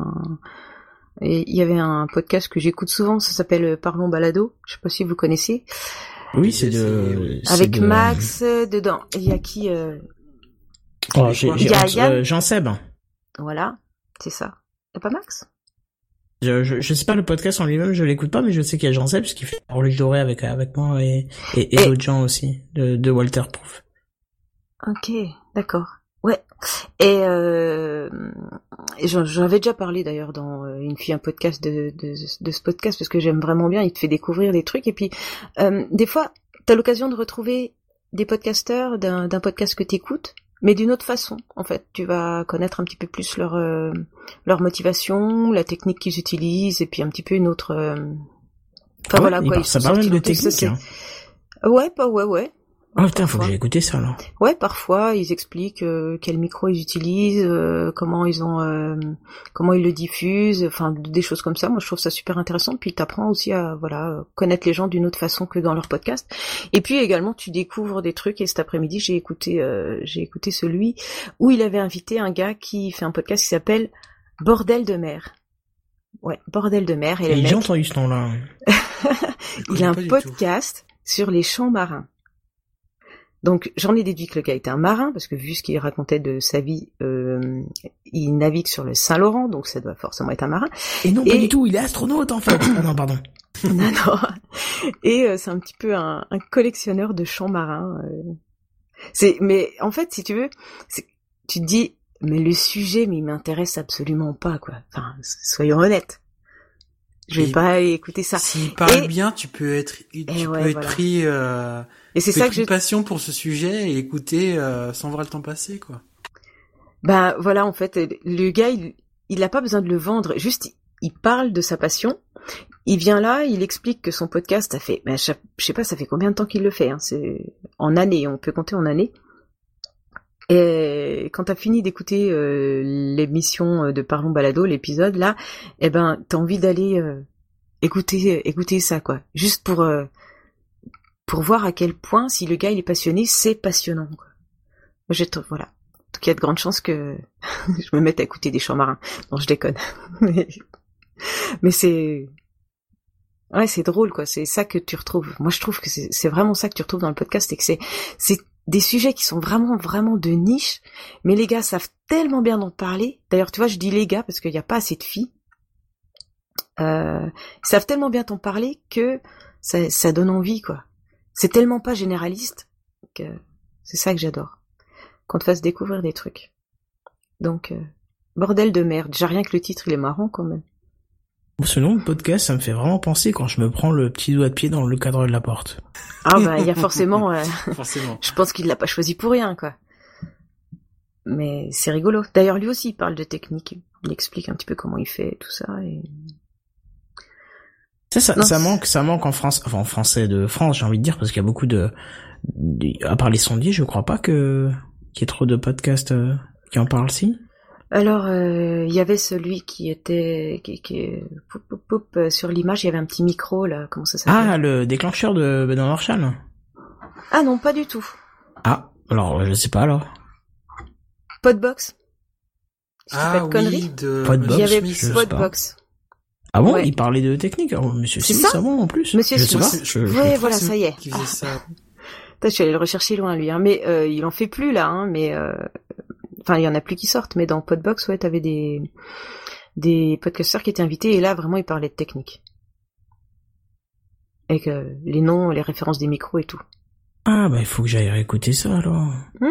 il y avait un podcast que j'écoute souvent. Ça s'appelle Parlons Balado. Je sais pas si vous connaissez. Oui, c'est de. Avec c'est de... Max dedans. Il y a qui euh... Oh, j'ai, j'ai, il y a Jean, euh, Jean Seb. Voilà, c'est ça. Y'a pas Max? Je, je, je sais pas le podcast en lui-même, je l'écoute pas, mais je sais qu'il y a Jean Seb, parce qu'il fait Horloge Dorée avec, avec moi et, et, et, et d'autres gens aussi, de, de Walter Proof. Ok, d'accord. Ouais. Et, euh, et j'en, j'en avais déjà parlé d'ailleurs dans Une fille, un podcast de, de, de ce podcast, parce que j'aime vraiment bien, il te fait découvrir des trucs, et puis, euh, des fois, t'as l'occasion de retrouver des podcasteurs d'un, d'un podcast que t'écoutes, mais d'une autre façon, en fait. Tu vas connaître un petit peu plus leur euh, leur motivation, la technique qu'ils utilisent, et puis un petit peu une autre... Euh... Enfin ouais, voilà, il quoi. Par, ça parle même de technique, ça, hein. Ouais, pas ouais, ouais. Oh putain, faut que j'ai écouté ça là. Ouais, parfois ils expliquent euh, quel micro ils utilisent, euh, comment ils ont, euh, comment ils le diffusent, enfin des choses comme ça. Moi, je trouve ça super intéressant. Puis t'apprends aussi à voilà connaître les gens d'une autre façon que dans leur podcast. Et puis également, tu découvres des trucs. Et cet après-midi, j'ai écouté, euh, j'ai écouté celui où il avait invité un gars qui fait un podcast qui s'appelle Bordel de mer. Ouais, Bordel de mer. Et, et j'ai entendu ce nom-là. Il a un podcast sur les champs marins. Donc j'en ai déduit que le gars était un marin, parce que vu ce qu'il racontait de sa vie, euh, il navigue sur le Saint-Laurent, donc ça doit forcément être un marin. Et non, et... pas du tout, il est astronaute en fait. Ah non, pardon. non, non. Et euh, c'est un petit peu un, un collectionneur de champs marins. Euh. C'est, mais en fait, si tu veux, c'est... tu te dis, mais le sujet, mais il m'intéresse absolument pas, quoi. Enfin, soyons honnêtes. Je vais et pas écouter ça. S'il parle et... bien, tu peux être, tu peux ouais, être voilà. pris, euh, et c'est ça que j'ai passion pour ce sujet et écouter euh, sans voir le temps passer, quoi. Bah voilà, en fait, le gars, il, il a pas besoin de le vendre. Juste, il parle de sa passion. Il vient là, il explique que son podcast, ça fait, bah, je sais pas, ça fait combien de temps qu'il le fait. Hein, c'est en années, on peut compter en années. Et quand t'as fini d'écouter euh, l'émission de Parlons Balado, l'épisode là, eh ben t'as envie d'aller euh, écouter écouter ça, quoi, juste pour euh, pour voir à quel point, si le gars il est passionné, c'est passionnant, quoi. Moi, je trouve, voilà. Donc il y a de grandes chances que je me mette à écouter des chants marins. Non, je déconne. mais, mais c'est ouais, c'est drôle, quoi. C'est ça que tu retrouves. Moi, je trouve que c'est, c'est vraiment ça que tu retrouves dans le podcast, et que c'est c'est des sujets qui sont vraiment, vraiment de niche, mais les gars savent tellement bien en parler. D'ailleurs, tu vois, je dis les gars parce qu'il n'y a pas assez de filles. Euh, ils savent tellement bien t'en parler que ça, ça donne envie, quoi. C'est tellement pas généraliste que c'est ça que j'adore. Qu'on te fasse découvrir des trucs. Donc, euh, bordel de merde. Déjà, rien que le titre, il est marrant, quand même. Ce nom de podcast, ça me fait vraiment penser quand je me prends le petit doigt de pied dans le cadre de la porte. Ah bah, il y a forcément... Euh, forcément. Je pense qu'il l'a pas choisi pour rien, quoi. Mais c'est rigolo. D'ailleurs, lui aussi, il parle de technique. Il explique un petit peu comment il fait tout ça. Et... Ça, ça, ça manque, ça manque en France, enfin en français de France, j'ai envie de dire, parce qu'il y a beaucoup de... À part les sondiers, je crois pas que qu'il y ait trop de podcasts euh, qui en parlent, si. Alors, il euh, y avait celui qui était qui, qui poup, poup, poup, euh, sur l'image, il y avait un petit micro là, comment ça s'appelle? Ah, le déclencheur de Benoît Marchal. Ah non, pas du tout. Ah, alors je sais pas alors. Podbox. Ah oui, conneries. de Podbox. Il y avait Podbox. Ah bon, ouais. Il parlait de technique, alors, Monsieur C'est Smith, ça avant en plus. Monsieur je Smith. sais pas. Je, je, ouais, je voilà, ça y est. Qui faisait ça. Putain, je suis allée le rechercher loin lui, hein, mais euh, il en fait plus là, hein, mais. Euh... Enfin, il y en a plus qui sortent, mais dans Podbox, ouais, t'avais des des podcasteurs qui étaient invités, et là, vraiment, ils parlaient de technique. Avec euh, les noms, les références des micros et tout. Ah, bah, il faut que j'aille réécouter ça, alors. Hum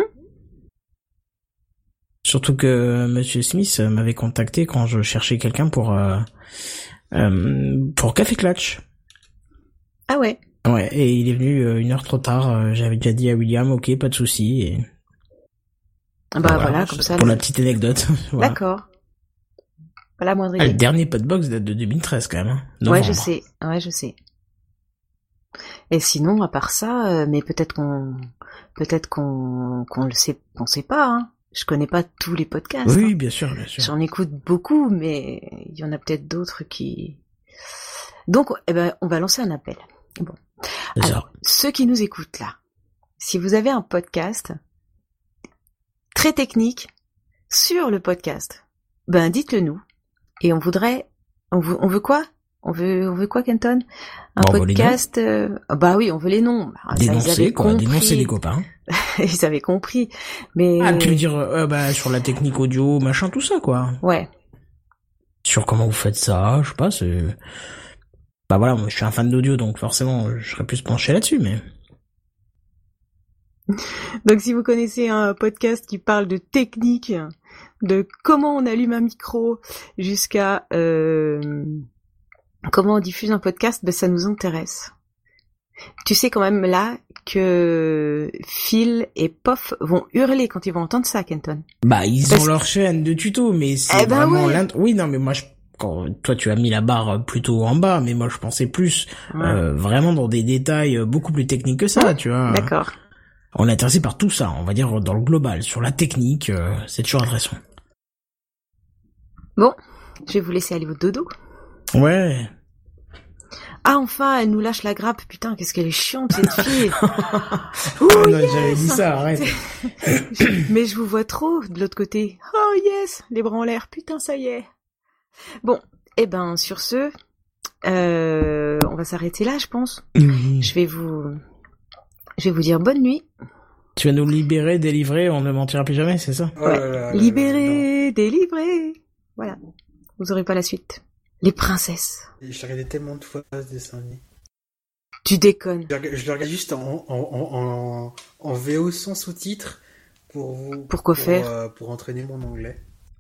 Surtout que Monsieur Smith m'avait contacté quand je cherchais quelqu'un pour euh, euh, pour Café Clutch. Ah ouais. Ouais, et il est venu une heure trop tard. J'avais déjà dit à William, ok, pas de souci. Et... Bah voilà, voilà, comme ça. Pour la petite anecdote. Voilà. D'accord. Pas la moindre idée. Ah, le dernier Podbox date de deux mille treize quand même. Hein. Ouais, je sais. Ouais, je sais. Et sinon, à part ça, euh, mais peut-être qu'on, peut-être qu'on, qu'on le sait, qu'on sait pas. Hein. Je connais pas tous les podcasts. Oui, hein. bien sûr, bien sûr. J'en écoute beaucoup, mais il y en a peut-être d'autres qui. Donc, eh ben, on va lancer un appel. Bon. Alors, ceux qui nous écoutent là, si vous avez un podcast très technique sur le podcast, ben dites-le nous. Et on voudrait, on veut, on veut quoi On veut, on veut quoi, Kenton Un bon, podcast. Euh, bah oui, on veut les noms. Bah, dénoncer, ça, ils avaient quoi. compris. Dénoncer les copains. Ils avaient compris, mais. Ah, tu veux dire, euh, bah sur la technique audio, machin, tout ça, quoi. Ouais. Sur comment vous faites ça, je sais pas. C'est. Bah voilà, moi je suis un fan d'audio, donc forcément, je serais plus penché là-dessus, mais. Donc si vous connaissez un podcast qui parle de technique, de comment on allume un micro jusqu'à euh, comment on diffuse un podcast, ben ça nous intéresse. Tu sais quand même là que Phil et Pof vont hurler quand ils vont entendre ça, Kenton. Bah ils Parce... ont leur chaîne de tutos, mais c'est eh ben vraiment ouais. l'int... Oui, non, mais moi je... Quand toi tu as mis la barre plutôt en bas, mais moi je pensais plus ouais. euh, vraiment dans des détails beaucoup plus techniques que ça, ouais. tu vois. D'accord. On est intéressé par tout ça, on va dire dans le global, sur la technique, euh, c'est toujours intéressant. Bon, je vais vous laisser aller au dodo. Ouais. Ah, enfin, elle nous lâche la grappe. Putain, qu'est-ce qu'elle est chiante, cette fille. Oh, non, yes. J'avais dit ça, arrête. Mais je vous vois trop de l'autre côté. Oh yes, les bras en l'air. Putain, ça y est. Bon, eh ben, sur ce, euh, on va s'arrêter là, je pense. Oui. Je vais vous, je vais vous dire bonne nuit. Tu vas nous libérer, délivrer, on ne mentira plus jamais, c'est ça? Ouais. Oh libérer, délivrer. Voilà. Vous aurez pas la suite. Les princesses. Je regardais tellement de fois ce dessin animé. Tu déconnes. Je le, je le regarde juste en, en, en, en, en V O sans sous-titres pour vous. Pourquoi pour, faire euh, Pour entraîner mon anglais.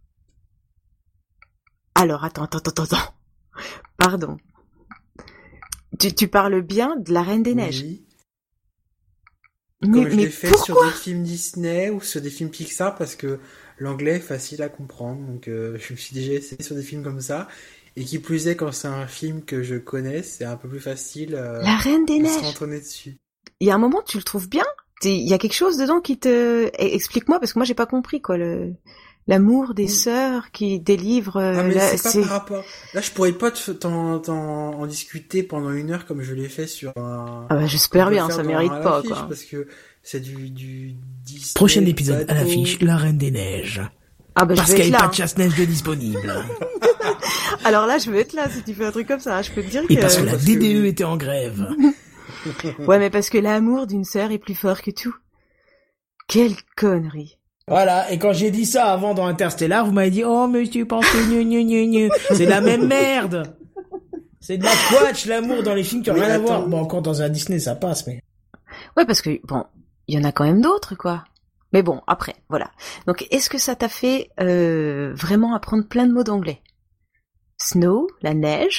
Alors, attends, attends, attends, attends. Pardon. Tu, tu parles bien de la Reine des Neiges. Oui. Mais, Comme je mais l'ai fait pourquoi sur des films Disney ou sur des films Pixar parce que l'anglais est facile à comprendre. Donc, euh, je me suis déjà essayé sur des films comme ça. Et qui plus est, quand c'est un film que je connais, c'est un peu plus facile euh, La Reine des de Neiges. se rentonner dessus. Il y a un moment, tu le trouves bien? Il y a quelque chose dedans qui te... Eh, explique-moi, parce que moi, j'ai pas compris, quoi. Le... L'amour des oui. sœurs qui délivrent... Ah, mais la... c'est pas par rapport... Là, je pourrais pas t'en, t'en, en discuter pendant une heure comme je l'ai fait sur un... Ah bah, j'espère bien, ça mérite pas, quoi. Parce que c'est du... du Disney, prochain épisode bateau. À l'affiche, La Reine des Neiges. Ah bah, parce je vais qu'il n'y a pas de chasse-neige de disponible. Alors là, je veux être là si tu fais un truc comme ça. Je peux te dire Et que... parce que la D D E était en grève. Ouais, mais parce que l'amour d'une sœur est plus fort que tout. Quelle connerie. Voilà, et quand j'ai dit ça avant dans Interstellar, vous m'avez dit « Oh, mais tu penses que gnu gnu gnu gnu. C'est de la même merde. C'est de la quatch, l'amour dans les films qui n'ont rien à voir. » Bon, encore dans un Disney, ça passe, mais... Ouais, parce que, bon, il y en a quand même d'autres, quoi. Mais bon, après, voilà. Donc, est-ce que ça t'a fait euh, vraiment apprendre plein de mots d'anglais? Snow, la neige.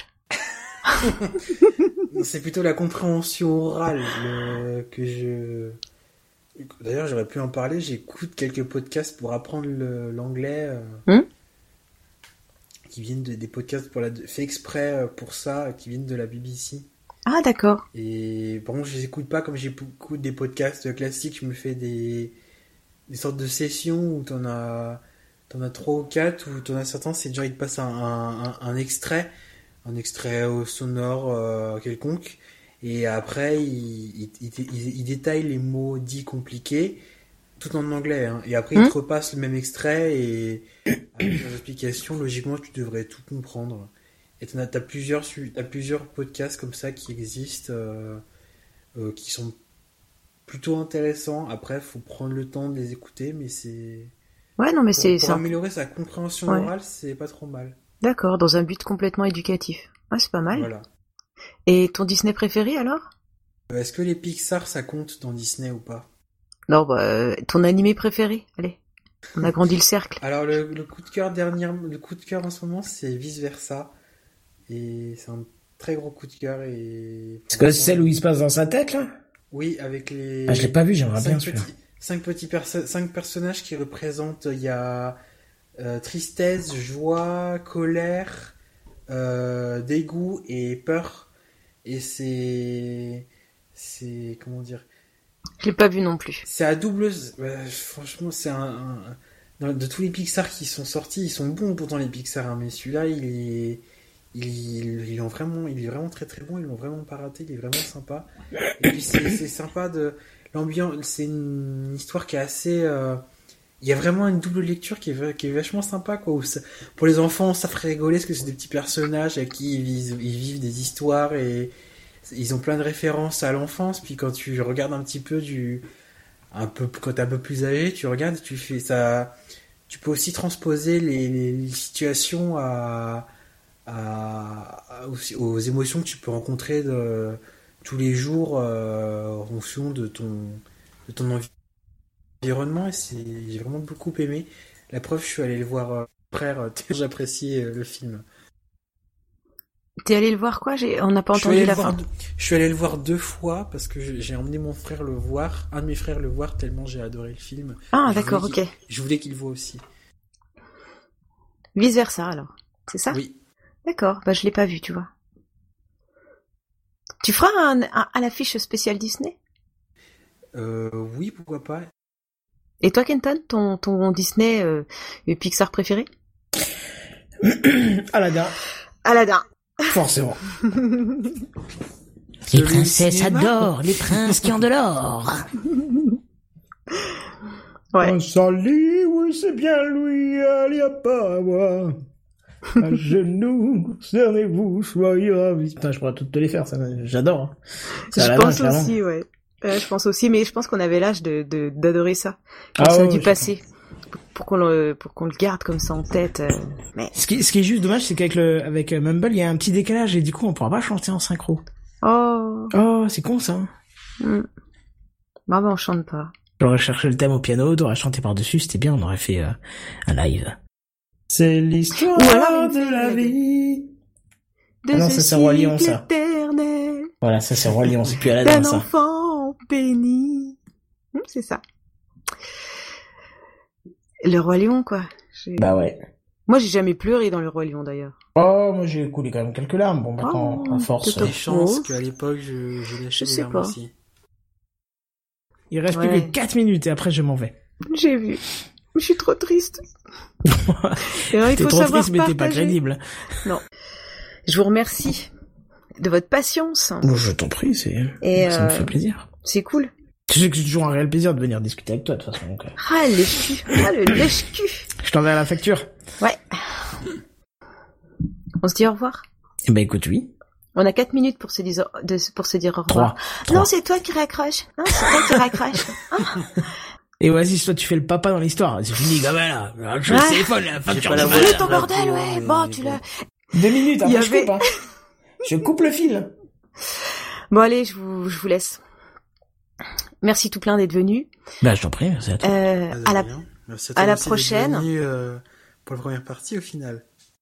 C'est plutôt la compréhension orale le, que je... D'ailleurs, j'aurais pu en parler. J'écoute quelques podcasts pour apprendre le, l'anglais. Euh, hmm qui viennent de, des podcasts pour la, fait exprès pour ça, qui viennent de la B B C. Ah, d'accord. Et par contre, je les écoute pas comme j'écoute des podcasts classiques. Je me fais des... des sortes de sessions où t'en as t'en as trois ou quatre, où t'en as certains, c'est genre ils te passent un, un, un extrait un extrait sonore euh, quelconque, et après ils il, il, il, il détaillent les mots dits compliqués tout en anglais, hein. Et après mmh. ils te repassent le même extrait et avec leurs explications, logiquement tu devrais tout comprendre. Et t'en as, t'as plusieurs t'as plusieurs podcasts comme ça qui existent, euh, euh, qui sont plutôt intéressant. Après, faut prendre le temps de les écouter, mais c'est... Ouais, non, mais pour, c'est... Pour ça... améliorer sa compréhension ouais. orale, c'est pas trop mal. D'accord, dans un but complètement éducatif. Ah, c'est pas mal. Voilà. Et ton Disney préféré, alors? euh, Est-ce que les Pixar, ça compte dans Disney ou pas? Non, bah, euh, ton animé préféré? Allez, on a grandi le cercle. Alors, le, le coup de cœur dernier... le coup de cœur en ce moment, c'est Vice Versa. Et c'est un très gros coup de cœur. Et... C'est quoi, c'est celle où il se passe dans sa tête, là? Oui, avec les... Ah, je l'ai pas vu, j'aimerais bien celui-là. Petits, cinq petits perso- cinq personnages qui représentent, il y a euh, tristesse, joie, colère, euh, dégoût et peur. Et c'est... c'est... comment dire... Je l'ai pas vu non plus. C'est à double... Euh, franchement, c'est un... un... Dans, de tous les Pixar qui sont sortis, ils sont bons pourtant les Pixar, hein, mais celui-là, il est... Ils, ils ont vraiment, il est vraiment très très bon, ils l'ont vraiment pas raté, il est vraiment sympa. Et puis c'est, c'est sympa de l'ambiance, c'est une histoire qui est assez, euh, il y a vraiment une double lecture qui est, qui est vachement sympa quoi. Où ça, pour les enfants, ça ferait rigoler parce que c'est des petits personnages à qui ils vivent, ils vivent des histoires et ils ont plein de références à l'enfance. Puis quand tu regardes un petit peu du, un peu quand t'es un peu plus âgé, tu regardes, tu fais ça, tu peux aussi transposer les, les, les situations à À, à, aux, aux émotions que tu peux rencontrer de, tous les jours euh, en fonction de ton, de ton environnement. Et c'est, j'ai vraiment beaucoup aimé. La preuve, je suis allé le voir euh, frère, j'appréciais euh, le film. T'es allé le voir quoi? J'ai... On n'a pas entendu la fin. Deux... Je suis allé le voir deux fois parce que j'ai emmené mon frère le voir, un de mes frères le voir tellement j'ai adoré le film. Ah d'accord, ok. Je voulais qu'il le voie aussi. Vice versa alors, c'est ça? Oui. D'accord, bah je l'ai pas vu, tu vois. Tu feras un, un à l'affiche spéciale Disney? Euh, oui, pourquoi pas. Et toi, Kenton, ton, ton Disney euh, et Pixar préféré? Aladdin. Aladdin. Forcément. Les princesses adorent les princes qui ont de l'or. Ouais. Un sali, oui, c'est bien lui, il n'y a pas à voir. À genoux, cernez-vous, soyez ravis. Putain, je pourrais toutes te les faire, ça, j'adore. Hein. Je Aladdin, pense clairement. aussi, ouais. Euh, je pense aussi, mais je pense qu'on avait l'âge de, de, d'adorer ça. Quand Ah ça a ouais, dû je passer. Pour qu'on le, pour qu'on le garde comme ça en tête. Euh, mais... Ce qui, ce qui est juste dommage, c'est qu'avec le, avec euh, Mumble, il y a un petit décalage et du coup, on pourra pas chanter en synchro. Oh. Oh, c'est con, ça. Mm. Bah, bah, on chante pas. J'aurais cherché le thème au piano, t'aurais chanté par-dessus, c'était bien, on aurait fait euh, un live. C'est l'histoire alors, de la vie. De Ah non, ce ça c'est Roi Lion, ça. éternel. Voilà, ça c'est Roi Lion, c'est plus Aladdin, D'un ça. enfant béni. Hum, c'est ça. Le Roi Lion, quoi. J'ai... Bah ouais. Moi, j'ai jamais pleuré dans le Roi Lion, d'ailleurs. Oh, moi j'ai coulé quand même quelques larmes. Bon, maintenant, Oh, à force. c'est Des chances Oh. qu'à l'époque, je, je lâchais Je des sais larmes pas. aussi. Il reste Ouais. plus que quatre minutes et après je m'en vais. J'ai vu. Je suis trop triste. Et alors, il T'es faut trop savoir triste, mais t'es pas partager. crédible. Non. Je vous remercie de votre patience. Bon, je t'en prie, c'est, Et ça me euh, fait plaisir. C'est cool. Tu sais que c'est toujours un réel plaisir de venir discuter avec toi, de toute façon. Donc, euh, Ah, le lèche-cul. Ah, le lèche-cul. je t'enverrai la facture. Ouais. On se dit au revoir. Eh ben, écoute, oui. On a quatre minutes pour se dire, de, pour se dire au revoir. Trois. Non, c'est toi qui raccroche. Non, c'est toi qui raccroche. Ah. Et vas-y, toi, tu fais le papa dans l'histoire. C'est fini, gamin, là. Je Ouais. le téléphone, la facture. pas la du voix. frère. Fais ton bordel, ouais. Bon, tu l'as. Deux minutes, Il y après je avait- coupe, hein. Je coupe le fil. Bon, allez, je vous, je vous laisse. Merci tout plein d'être venu. Bah, je t'en prie, merci à toi. Euh, Ah, de à la, rien. Merci à toi la aussi d'être prochaine. venu, euh, pour la première partie au final.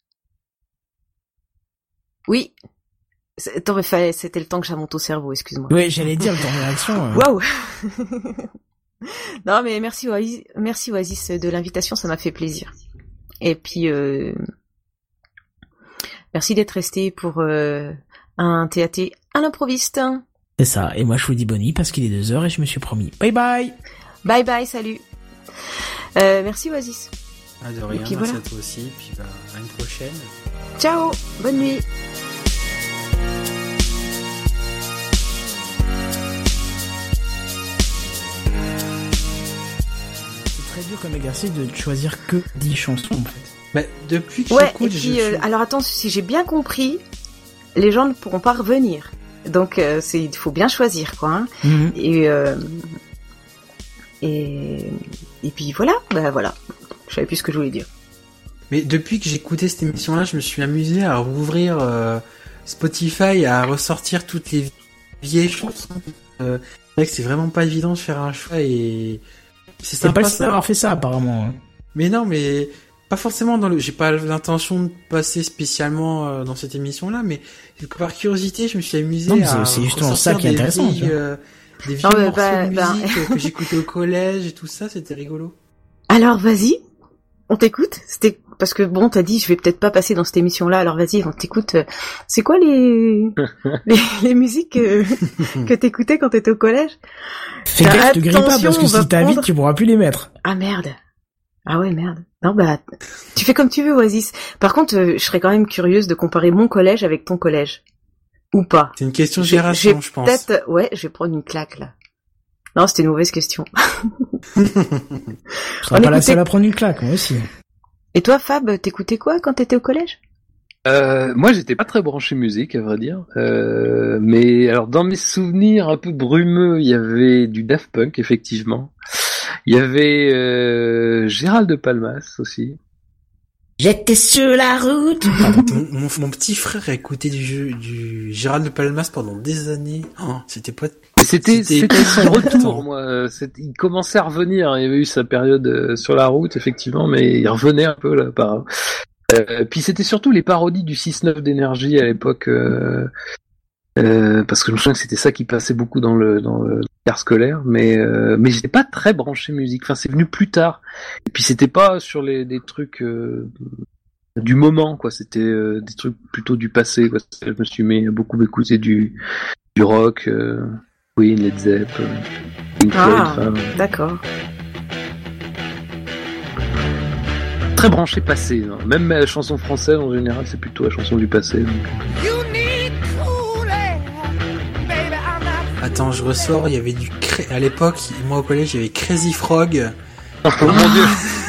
oui. C'est- Attends, mais fallait, c'était le temps que j'amonte au cerveau, excuse-moi. Oui, j'allais dire le temps de réaction. euh. Waouh. Non, mais merci Oasis, merci Oasis de l'invitation, ça m'a fait plaisir. Et puis, euh, merci d'être resté pour euh, un T A T à l'improviste. C'est ça. Et moi, je vous dis bonne nuit parce qu'il est deux heures et je me suis promis. Bye bye. Bye bye, salut. Euh, merci Oasis. Ah, de rien, puis merci voilà. à toi aussi, puis bah, à une prochaine. Ciao, bonne nuit. C'est très dur comme exercice de choisir que dix chansons, en fait. Bah, depuis que Ouais, et j'écoute, puis, je euh, suis- alors attends, si j'ai bien compris, les gens ne pourront pas revenir. Donc, euh, c'est, il faut bien choisir, quoi. Hein. Mhm. Et, euh, et, et puis voilà, bah voilà. Je savais plus ce que je voulais dire. Mais depuis que j'ai écouté cette émission-là, je me suis amusé à rouvrir euh, Spotify, à ressortir toutes les vieilles chansons. Euh, c'est vrai que c'est vraiment pas évident de faire un choix et c'est C'est sympa. pas le seul à avoir fait ça, apparemment. Mais non, mais pas forcément dans le. J'ai pas l'intention de passer spécialement euh, dans cette émission-là, mais par curiosité, je me suis amusé Non, mais à c'est- c'est justement ça ressortir qui est des intéressant, vieilles, tu vois. euh, des vieux Non, mais morceaux bah, de bah. musique euh, que j'écoutais au collège et tout ça, c'était rigolo. Alors vas-y, on t'écoute. C'était parce que bon, t'as dit je vais peut-être pas passer dans cette émission-là. Alors vas-y, on t'écoute. C'est quoi les les, les musiques euh, que t'écoutais quand t'étais au collège? Fais gaffe, te grille pas, Attention, parce que on va si t'invites, prendre- tu pourras plus les mettre. Ah merde. Ah ouais merde. Non bah tu fais comme tu veux, Oasis. Par contre, euh, je serais quand même curieuse de comparer mon collège avec ton collège. Ou pas. C'est une question de J'ai- génération, j'ai je pense. Peut-être, ouais, je vais prendre une claque là. Non, c'était une mauvaise question. Je On serai pas la écoutait- seule à prendre une claque, moi aussi. Et toi, Fab, t'écoutais quoi quand t'étais au collège? Euh, moi, j'étais pas très branché musique, à vrai dire. Euh, mais alors, dans mes souvenirs un peu brumeux, il y avait du Daft Punk, effectivement. Il y avait euh, Gérald de Palmas aussi. J'étais sur la route. mon, mon, mon petit frère a écouté du, jeu, du Gérald de Palmas pendant des années. Oh, c'était pas. C'était C'était c'était son excitant. retour, moi. C'était- Il commençait à revenir. Il y avait eu sa période euh, sur la route, effectivement, mais il revenait un peu là, par. Euh, puis c'était surtout les parodies du six neuf d'énergie à l'époque, euh, euh, parce que je me souviens que c'était ça qui passait beaucoup dans le dans le car scolaire, mais euh, mais j'étais pas très branché musique. Enfin, c'est venu plus tard. Et puis c'était pas sur les des trucs euh, du moment, quoi. C'était euh, des trucs plutôt du passé, quoi. Je me suis mis à beaucoup écouter du du rock. Euh, Queen, Led Zepp, Pink Floyd, Ah, enfin, d'accord. très branché passé. Hein. Même la chanson française en général, c'est plutôt la chanson du passé. Donc... Attends, je ressors, il y avait du cré... à l'époque, moi au collège, il y avait Crazy Frog. Oh mon dieu.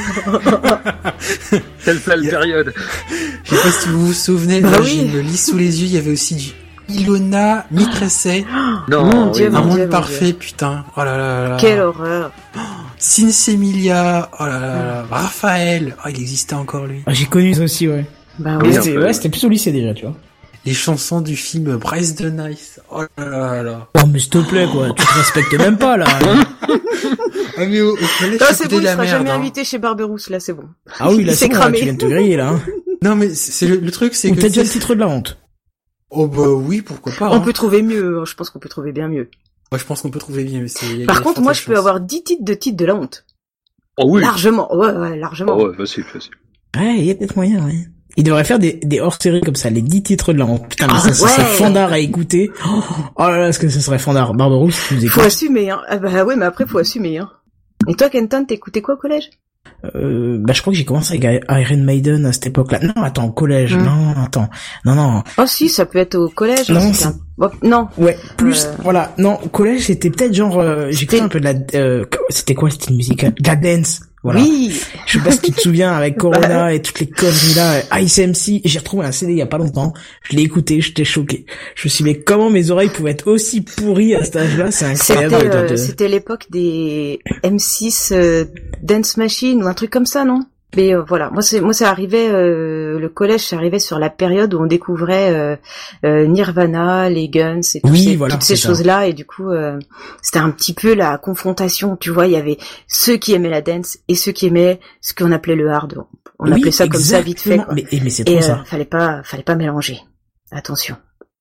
Quelle belle période. Je sais pas si vous vous souvenez, Bah là, oui. j'ai une liste sous les yeux, il y avait aussi du Ilona Mitressé. Non, Mon Dieu, Un mon monde Dieu, mon parfait, putain. Oh là là là. Quelle horreur. Sinsemilia. Oh là là là. Raphaël. Oh, il existait encore lui. Ah, j'ai connu ça aussi, ouais. Bah Mais oui. c'était, ouais, c'était plus au lycée déjà, tu vois. Les chansons du film Bryce the Nice. Oh là là là. Oh, mais s'il te plaît, quoi. Tu te respectes même pas, là. Ah mais au, au collège, Ah, c'était c'est bon, de il la sera merde. jamais hein. invité chez Barberousse, là, c'est bon. Ah oui, là, Il c'est s'est bon, là, cramé. tu viens de te griller, là. Hein. Non mais c'est c'est le, le truc, c'est Ou que t'as déjà c'est- le titre de la honte. Oh bah oui, pourquoi pas. On hein. peut trouver mieux, je pense qu'on peut trouver bien mieux. Ouais, je pense qu'on peut trouver bien. Mais c'est, il y a- il y Par a contre, fortes moi, je peux chances. avoir dix titres de titres de la honte. Oh oui. Largement, ouais, ouais, largement. Oh ouais, facile, facile. Ouais, il y a peut-être moyen, ouais. Il devrait faire des, des hors-séries comme ça, les dix titres de la honte. Putain, mais Ah, ça, ça ouais. serait fandard à écouter. Oh, oh là là, est-ce que ce serait fandard. Barberousse, si tu nous Faut écoutes. assumer, hein. Ah bah ouais, mais après, faut assumer, hein. Et toi, Kenton, t'écoutais quoi au collège? Euh, bah, je crois que j'ai commencé avec Iron Maiden à cette époque-là. Non, attends, au collège. Mm. Non, attends. Non, non. Oh si, ça peut être au collège. Non, hein, c'est- c'était un- bon, non. Ouais, plus, Euh. voilà. Non, au collège, c'était peut-être genre, euh, j'écoutais un peu de la, euh, c'était quoi, c'était une musique, de la dance. Voilà. Oui. Je sais pas si tu te souviens avec Corona et toutes les conneries là, Ice M C, j'ai retrouvé un C D il y a pas longtemps, je l'ai écouté, j'étais choqué. Je me suis dit, mais comment mes oreilles pouvaient être aussi pourries à cet âge-là, c'est C'était, incroyable. euh, de- c'était l'époque des M six euh, Dance Machine ou un truc comme ça, non? Mais euh, voilà, moi c'est moi ça arrivait euh, le collège, ça arrivait sur la période où on découvrait euh, euh, Nirvana, les Guns et tout Oui, ces- voilà, toutes ces c'est ça. choses-là, et du coup euh, c'était un petit peu la confrontation, tu vois, il y avait ceux qui aimaient la dance et ceux qui aimaient ce qu'on appelait le hard. On Oui, appelait ça comme ça vite fait. exactement. Quoi. Mais, mais c'est Et trop euh, ça. fallait pas fallait pas mélanger. Attention.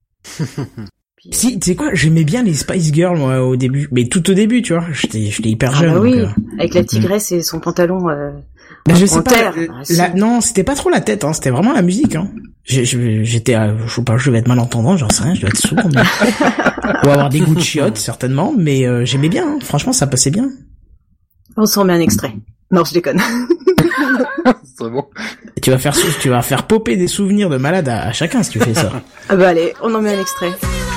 Si, tu sais quoi, j'aimais bien les Spice Girls, moi, au début. Mais tout au début, tu vois. J'étais, j'étais hyper Ah jeune. bah oui, donc, euh, avec la tigresse et son pantalon euh, Bah, je en sais pas. terre. euh, Ah, si. la- non, c'était pas trop la tête, hein. C'était vraiment la musique, hein. J'ai- j'ai- J'étais, euh, je sais pas, je vais être malentendant, j'en sais rien, je dois être sourd. Mais... Ou avoir des goûts de chiottes, certainement. Mais euh, j'aimais bien, hein. Franchement, ça passait bien. On s'en met un extrait. Non, je déconne. C'est bon. Et tu vas faire, sou- tu vas faire popper des souvenirs de malade à, à chacun si tu fais ça. Ah bah allez, on en met un extrait.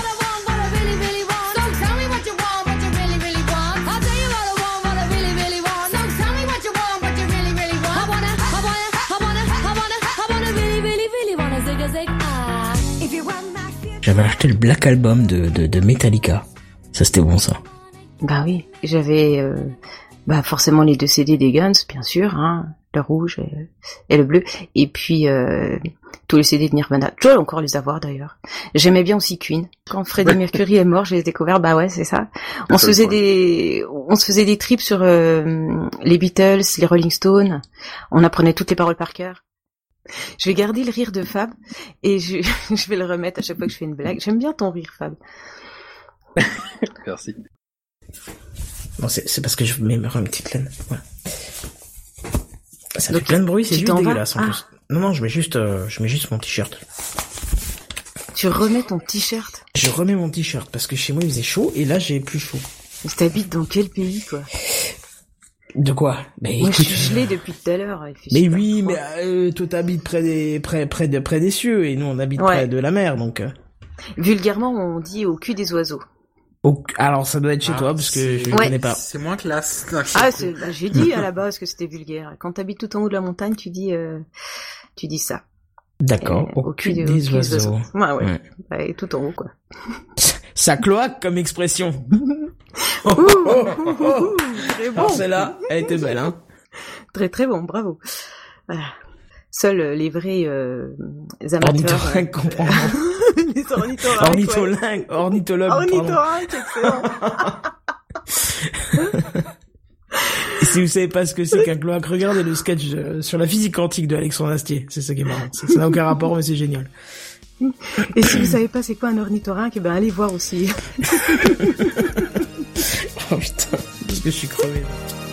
J'avais acheté le Black Album de, de, de Metallica. Ça, c'était bon, ça. Bah oui, j'avais euh, bah forcément les deux C D des Guns, bien sûr, hein, le rouge et, et le bleu, et puis euh, tous les C D de Nirvana. Je dois encore les avoir d'ailleurs. J'aimais bien aussi Queen. Quand Freddie Mercury est mort, je les ai découverts. Bah ouais, c'est ça. On se faisait des, on se faisait des trips sur euh, les Beatles, les Rolling Stones. On apprenait toutes les paroles par cœur. Je vais garder le rire de Fab et je, je vais le remettre à chaque fois que je fais une blague. J'aime bien ton rire, Fab. Merci. Non, c'est, c'est parce que je mets une petite laine. Voilà. Ça Donc, fait plein de bruit, c'est tu juste t'en vas dégueulasse en Ah. plus. Non, non, je mets juste, euh, je mets juste mon t-shirt. Tu remets ton t-shirt. Je remets mon t-shirt parce que chez moi il faisait chaud et là j'ai plus chaud. Mais t'habites dans quel pays, quoi? De quoi? Mais Moi, écoute, je suis gelée depuis tout à l'heure. il fait mais super oui, froid. mais euh, toi t'habites près des, près, près de, près des cieux et nous on habite Ouais. près de la mer donc. Euh, Vulgairement, on dit au cul des oiseaux. au- alors ça doit être chez Ah, toi parce que je ne Ouais. connais pas. C'est moins classe. Ah, c'est, bah, j'ai dit à la base que c'était vulgaire. Quand t'habites tout en haut de la montagne, tu dis, euh, tu dis ça. D'accord. Euh, Au cul des, oiseaux. Ouais, ouais. Ouais. Ouais, tout en haut, quoi. Ça cloaque comme expression. Ouh, ouh, ouh, ouh, très bon. Alors celle-là, elle était belle, hein. Très très bon, bravo. Voilà. Seuls euh, les vrais euh, amateurs. Ornithorynque comprend. les ornithorynques. ouais. Ornithologue, ornithologue. pardon. Ornithorynque, excellent. Et si vous savez pas ce que c'est qu'un cloaque, regardez le sketch euh, sur la physique quantique de Alexandre Astier. C'est ça qui est marrant. Ça ça n'a aucun rapport, mais c'est génial. Et si vous savez pas c'est quoi un ornithorynque, eh ben allez voir aussi. Oh putain, parce que je suis crevé. Là.